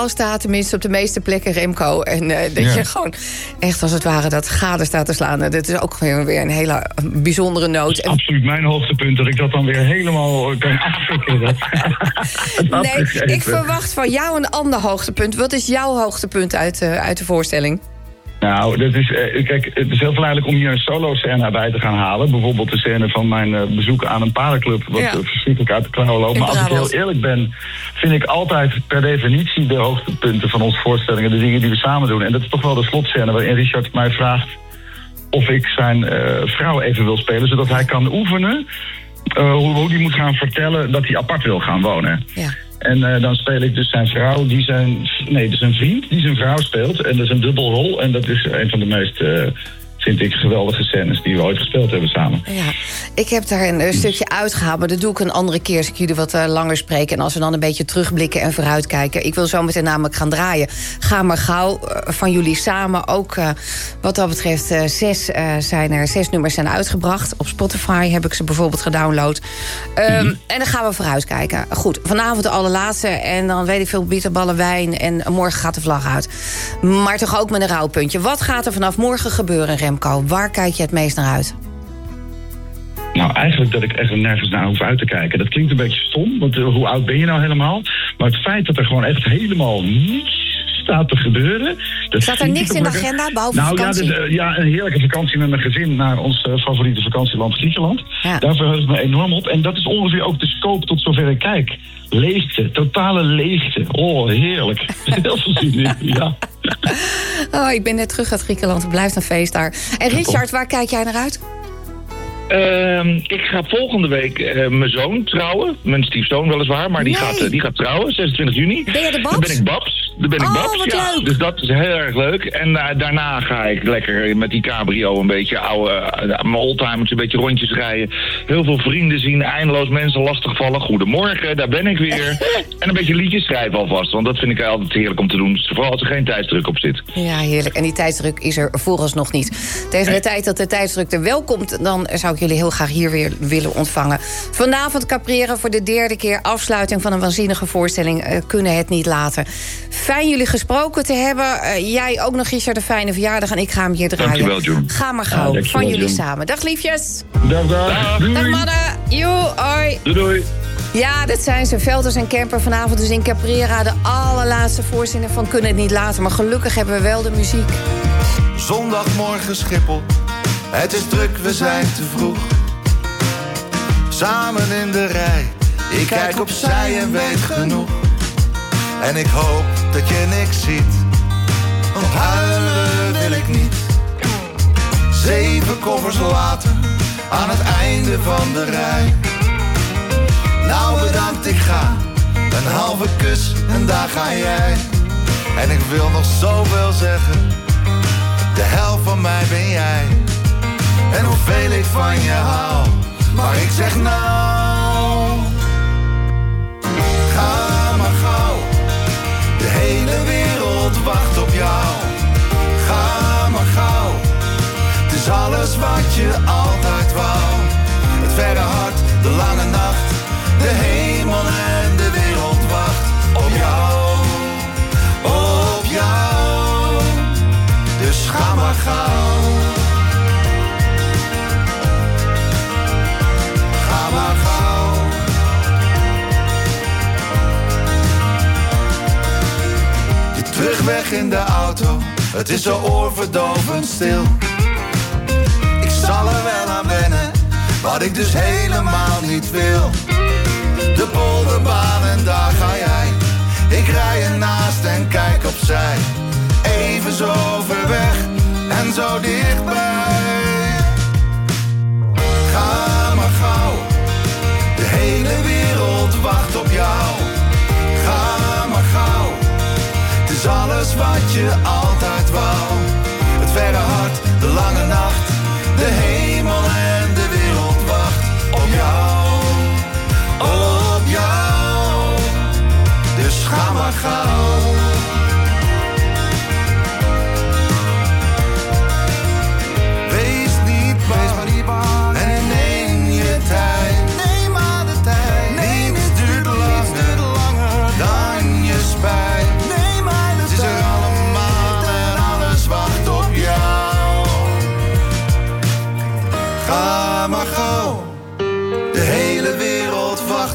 Speaker 14: staat, tenminste op de meeste plekken, Remco. En dat je gewoon echt als het ware dat gade staat te slaan. Dat is ook weer een hele bijzondere noot.
Speaker 6: Dat is absoluut mijn hoogtepunt, dat ik dat dan weer helemaal kan afvikken.
Speaker 14: Nee, ik verwacht van jou een ander hoogtepunt. Wat is jouw hoogtepunt uit de voorstelling?
Speaker 6: Nou, dat is, kijk, het is heel verleidelijk om hier een solo-scène bij te gaan halen. Bijvoorbeeld de scène van mijn bezoek aan een paardenclub, wat verschrikkelijk uit de klauwen loopt. Maar als ik heel eerlijk ben, vind ik altijd per definitie de hoogtepunten van onze voorstellingen, de dingen die we samen doen. En dat is toch wel de slotscène waarin Richard mij vraagt of ik zijn vrouw even wil spelen, zodat hij kan oefenen hoe hij moet gaan vertellen dat hij apart wil gaan wonen. Ja. En dan speel ik dus zijn vrouw, dus een vriend die zijn vrouw speelt. En dat is een dubbelrol. En dat is een van de meest, vind ik, geweldige scènes die we ooit gespeeld hebben samen.
Speaker 14: Ja, ik heb daar een stukje uitgehaald, maar dat doe ik een andere keer als ik jullie wat langer spreek. En als we dan een beetje terugblikken en vooruitkijken. Ik wil zo meteen namelijk gaan draaien. Ga maar gauw van jullie samen. Ook wat dat betreft 6 nummers zijn uitgebracht. Op Spotify heb ik ze bijvoorbeeld gedownload. En dan gaan we vooruitkijken. Goed, vanavond de allerlaatste. En dan weet ik veel bitterballen, wijn. En morgen gaat de vlag uit. Maar toch ook met een rouwpuntje. Wat gaat er vanaf morgen gebeuren, Remco? Waar kijk je het meest naar uit?
Speaker 6: Nou, eigenlijk dat ik echt nergens naar hoef uit te kijken. Dat klinkt een beetje stom, want hoe oud ben je nou helemaal? Maar het feit dat er gewoon echt helemaal niets staat te gebeuren.
Speaker 14: Staat er niks in de agenda, behalve vakantie?
Speaker 6: Een heerlijke vakantie met mijn gezin naar ons favoriete vakantieland Griekenland. Ja. Daar verheug ik me enorm op. En dat is ongeveer ook de scope tot zover ik kijk. Leegte, totale leegte. Oh, heerlijk. Heel veel zin in, ja.
Speaker 14: Oh, ik ben net terug uit Griekenland. Het blijft een feest daar. En Richard, waar kijk jij naar uit?
Speaker 4: Ik ga volgende week mijn zoon trouwen. Mijn stiefzoon weliswaar, maar die gaat trouwen, 26 juni.
Speaker 14: Ben je de Babs?
Speaker 4: Dan ben ik Babs.
Speaker 14: Wat leuk.
Speaker 4: Dus dat is heel erg leuk. En daarna ga ik lekker met die cabrio een beetje mijn oldtimers een beetje rondjes rijden. Heel veel vrienden zien, eindeloos mensen lastigvallen. Goedemorgen, daar ben ik weer. En een beetje liedjes schrijven alvast, want dat vind ik altijd heerlijk om te doen. Vooral als er geen tijdsdruk op zit.
Speaker 14: Ja, heerlijk. En die tijdsdruk is er vooralsnog niet. Tegen de tijd dat de tijdsdruk er wel komt, dan zou ik jullie heel graag hier weer willen ontvangen. Vanavond Caprera voor de 3e keer. Afsluiting van een waanzinnige voorstelling. Kunnen het niet laten. Fijn jullie gesproken te hebben. Jij ook nog, Richard, een fijne verjaardag. En ik ga hem hier draaien.
Speaker 4: Dankjewel, John.
Speaker 14: Ga maar gauw.
Speaker 4: Ja,
Speaker 14: van jullie
Speaker 4: John.
Speaker 14: samen. Dag, liefjes.
Speaker 6: Dag.
Speaker 14: Dag, mannen. Joe, hoi.
Speaker 6: Doei.
Speaker 14: Ja, dat zijn ze. Velders en Kemper vanavond dus in Caprera. De allerlaatste voorstelling van Kunnen het niet laten. Maar gelukkig hebben we wel de muziek.
Speaker 7: Zondagmorgen Schiphol. Het is druk, we zijn te vroeg. Samen in de rij. Ik kijk opzij en weet genoeg. En ik hoop dat je niks ziet. Want huilen wil ik niet. 7 koffers later. Aan het einde van de rij. Nou bedankt, ik ga. Een halve kus en daar ga jij. En ik wil nog zoveel zeggen. De helft van mij ben jij. En hoeveel ik van je hou. Maar ik zeg nou, ga maar gauw. De hele wereld wacht op jou. Ga maar gauw. Het is alles wat je altijd wou. Het verre hart, de lange nacht. De hemel en de wereld wacht op jou. Op jou. Dus ga maar gauw. Maar gauw. De terugweg in de auto, het is zo oorverdovend stil. Ik zal er wel aan wennen, wat ik dus helemaal niet wil. De polderbaan en daar ga jij. Ik rij ernaast en kijk opzij. Even zo ver weg en zo dichtbij. Ga maar gauw. De hele wereld wacht op jou. Ga maar gauw. Het is alles wat je altijd wou. Het verre hart, de lange nacht. De hemel en de wereld wacht op jou. Op jou. Dus ga maar gauw.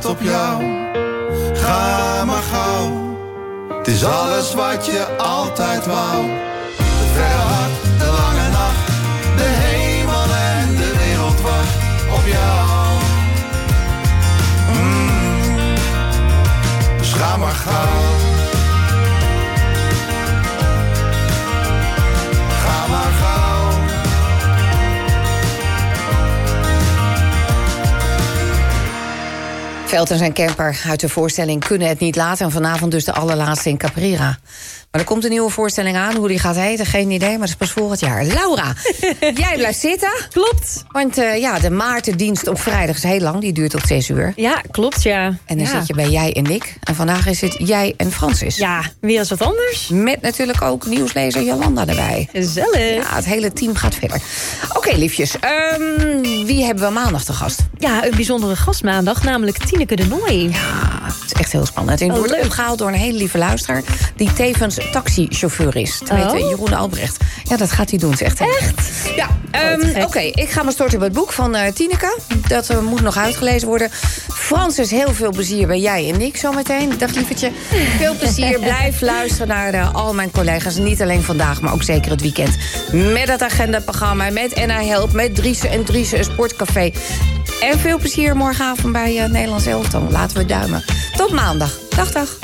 Speaker 7: wacht op jou. Ga maar gauw. Het is alles wat je altijd wou. De verre hart, de lange nacht. De hemel en de wereld wacht op jou. Dus ga maar gauw. Ga maar gauw.
Speaker 14: Velters en Kemper uit de voorstelling Kunnen het niet laten. En vanavond dus de allerlaatste in Caprera. Maar er komt een nieuwe voorstelling aan. Hoe die gaat heten, geen idee, maar dat is pas volgend jaar. Laura, jij blijft zitten.
Speaker 5: Klopt.
Speaker 14: Want de Maartendienst op vrijdag is heel lang. Die duurt tot 6 uur.
Speaker 5: Ja, klopt, ja.
Speaker 14: En dan zit je bij jij en Nick. En vandaag is het jij en Francis.
Speaker 5: Ja, weer eens wat anders.
Speaker 14: Met natuurlijk ook nieuwslezer Jolanda erbij.
Speaker 5: Gezellig.
Speaker 14: Ja, het hele team gaat verder. Oké, liefjes. Wie hebben we maandag te gast?
Speaker 5: Ja, een bijzondere gast maandag, namelijk Tineke de Nooi.
Speaker 14: Ja, het is echt heel spannend. En wordt opgehaald door een hele lieve luisteraar die tevens taxichauffeur is. Het heet Jeroen Albrecht. Ja, dat gaat hij doen. Het is echt? Ja, oké. Ik ga me storten op het boek van Tineke. Dat moet nog uitgelezen worden. Francis, heel veel plezier bij jij en Nick zometeen. Dag lievertje. Veel plezier. Blijf luisteren naar al mijn collega's. Niet alleen vandaag, maar ook zeker het weekend. Met het agendaprogramma, met NA Help, met Driessen en Driessen, een sportcafé. En veel plezier morgenavond bij het Nederlands elftal. Laten we duimen. Tot maandag. Dag, dag.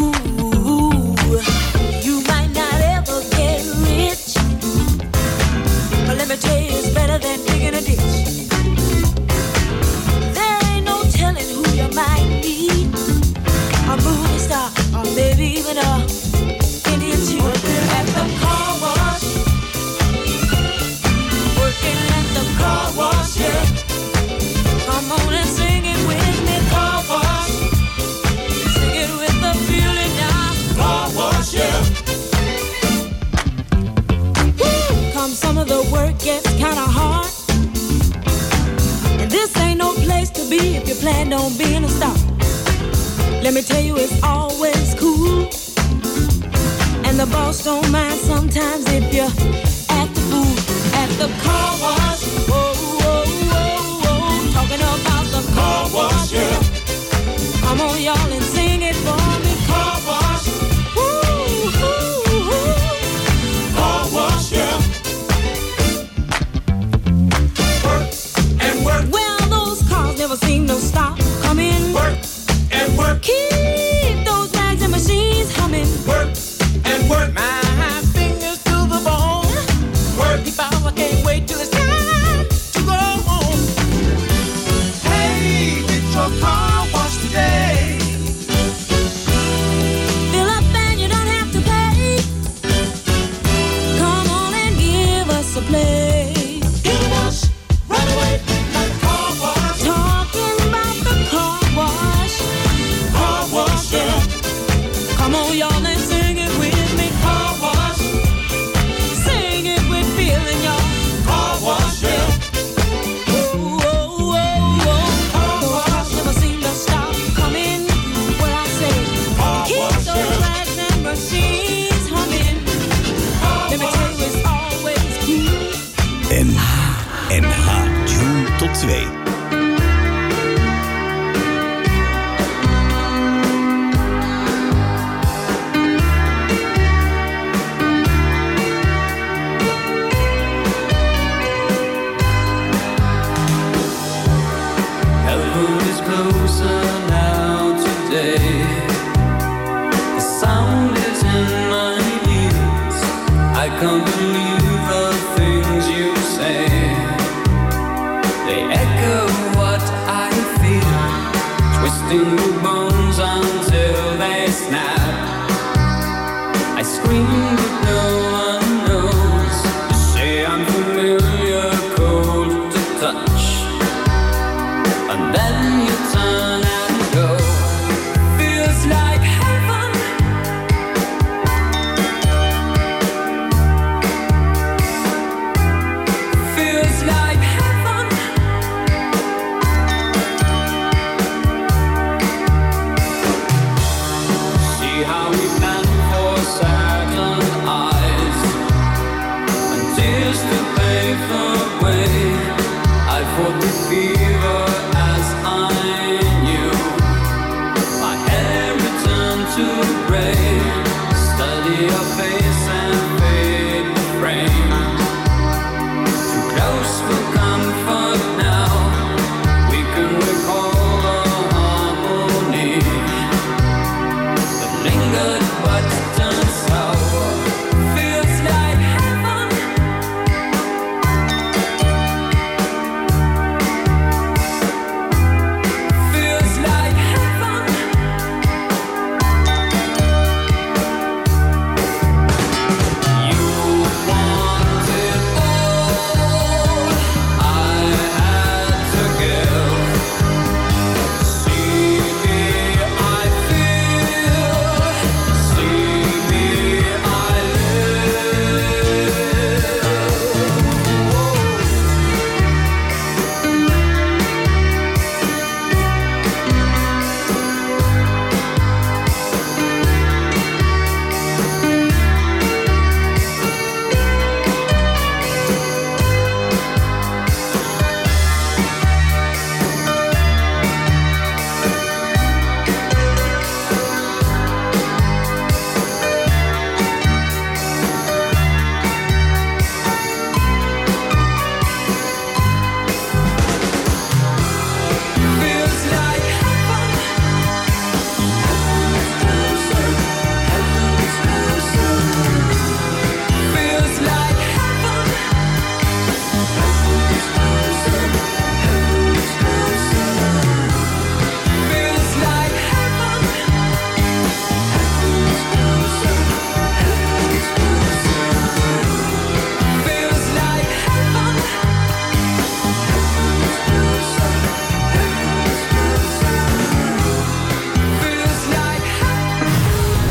Speaker 19: You might not ever get rich, but let me tell you, it's better than digging a ditch. There ain't no telling who you might meet, a movie star, or maybe even a Indian chief. Working at the car wash, working at the car wash, yeah. Come on and sing it with me, car wash. Sing it with the feeling now, car wash, yeah. Come some of the work gets kinda hard, and this ain't no place to be if you plan on being a star. Let me tell you, it's always cool, and the boss don't mind sometimes if you act the fool at the car wash. Whoa, whoa, whoa, whoa. Talking about the car wash, yeah. Come on, y'all, and sing it for me, car wash. Woo, woo, woo. Car wash, yeah. Work and work. Well, those cars never seem to stop coming. Work and work. Keep those bags and machines humming. Work and work. My fingers to the bone. Work. If I can't wait till it's time to go home. Hey, get your car washed today. Fill up and you don't have to pay. Come on and give us a play. Get a wash right away. Like car wash. Talking about the car wash. Car wash, yeah. Come on, y'all, and sing it with me. Car wash. Sing it with feeling, y'all. Car wash, yeah. Whoa, whoa, whoa, whoa. Those cars never seem to stop coming. What I say, keep those bags and machines humming. Let me tell you, it's always cool.
Speaker 9: NH June tot 2.
Speaker 19: Heaven is closer now today. The sound is in my ears. I can't believe the things you say. They echo what I feel, twisting the bones until they snap. I scream but no one knows. You say I'm familiar, cold to touch, and then you turn and go. Feels like heaven.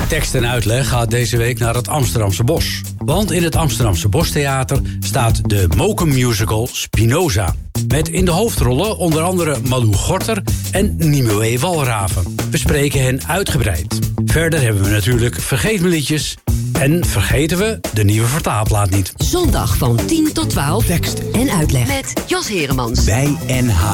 Speaker 10: Tekst en uitleg gaat deze week naar het Amsterdamse Bos. Want in het Amsterdamse Bostheater staat de Mokum-musical Spinoza. Met in de hoofdrollen onder andere Malou Gorter en Nimue Walraven. We spreken hen uitgebreid. Verder hebben we natuurlijk Vergeet me liedjes. En vergeten we de nieuwe vertaalplaat niet.
Speaker 11: Zondag van 10 tot 12. Tekst en uitleg. Met Jos Heremans.
Speaker 10: Bij NH.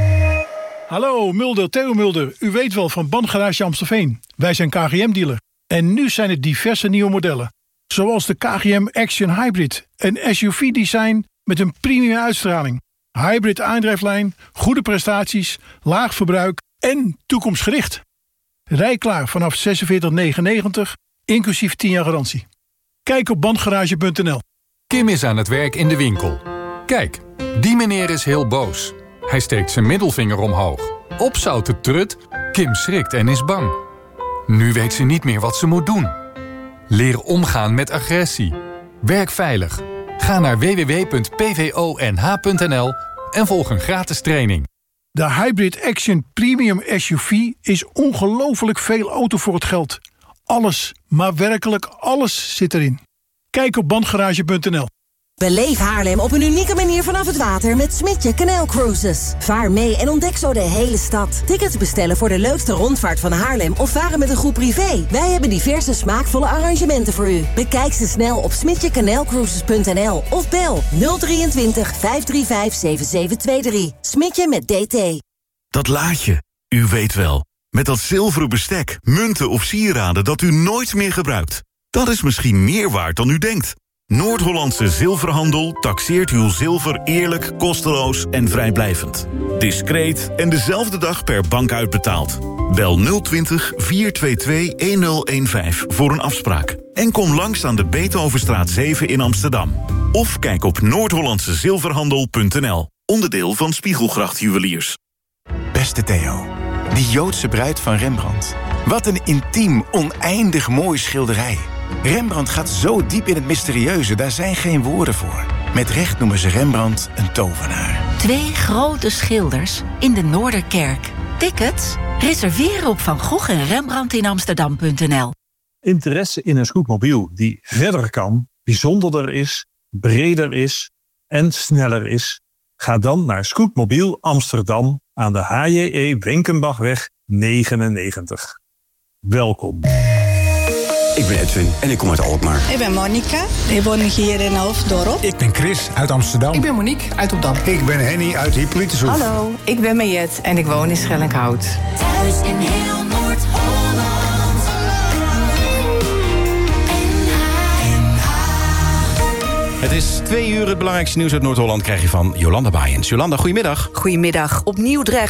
Speaker 12: Hallo, Mulder, Theo Mulder. U weet wel van Bandgarage Amstelveen. Wij zijn KGM-dealer. En nu zijn er diverse nieuwe modellen. Zoals de KGM Action Hybrid. Een SUV-design met een premium uitstraling. Hybrid aandrijflijn, goede prestaties, laag verbruik en toekomstgericht. Rij klaar vanaf 46,99, inclusief 10 jaar garantie. Kijk op bandgarage.nl.
Speaker 13: Kim is aan het werk in de winkel. Kijk, die meneer is heel boos. Hij steekt zijn middelvinger omhoog. Opzouten trut, Kim schrikt en is bang. Nu weet ze niet meer wat ze moet doen. Leer omgaan met agressie. Werk veilig. Ga naar www.pvonh.nl en volg een gratis training.
Speaker 12: De Hybrid Action Premium SUV is ongelooflijk veel auto voor het geld. Alles, maar werkelijk alles zit erin. Kijk op bandgarage.nl.
Speaker 15: Beleef Haarlem op een unieke manier vanaf het water met Smidje Canal Cruises. Vaar mee en ontdek zo de hele stad. Tickets bestellen voor de leukste rondvaart van Haarlem of varen met een groep privé. Wij hebben diverse smaakvolle arrangementen voor u. Bekijk ze snel op smidjecanalcruises.nl of bel 023 535 7723. Smidje met DT.
Speaker 16: Dat laadje, u weet wel. Met dat zilveren bestek, munten of sieraden dat u nooit meer gebruikt. Dat is misschien meer waard dan u denkt. Noord-Hollandse Zilverhandel taxeert uw zilver eerlijk, kosteloos en vrijblijvend. Discreet en dezelfde dag per bank uitbetaald. Bel 020 422 1015 voor een afspraak. En kom langs aan de Beethovenstraat 7 in Amsterdam. Of kijk op noordhollandsezilverhandel.nl. Onderdeel van Spiegelgracht Juweliers.
Speaker 18: Beste Theo, die Joodse bruid van Rembrandt. Wat een intiem, oneindig mooi schilderij. Rembrandt gaat zo diep in het mysterieuze, daar zijn geen woorden voor. Met recht noemen ze Rembrandt een tovenaar.
Speaker 11: 2 grote schilders in de Noorderkerk. Tickets? Reserveren op Van Gogh en Rembrandt in Amsterdam.nl.
Speaker 20: Interesse in een scootmobiel die verder kan, bijzonderder is, breder is en sneller is? Ga dan naar Scootmobiel Amsterdam aan de HJE Wenkenbachweg 99. Welkom.
Speaker 29: Ik ben Edwin en ik kom uit Alkmaar.
Speaker 30: Ik ben Monica. Ik woon hier in Hoofddorp.
Speaker 31: Ik ben Chris uit Amsterdam.
Speaker 30: Ik ben Monique uit Opdam.
Speaker 31: Ik ben Henny uit Hippolytushoef.
Speaker 30: Hallo, ik ben Mariette en ik woon in Schellinghout.
Speaker 19: Thuis in heel Noord-Holland.
Speaker 32: Het is 2 uur. Het belangrijkste nieuws uit Noord-Holland krijg je van Jolanda Baaiens. Jolanda, goedemiddag.
Speaker 1: Goedemiddag. Opnieuw dreigt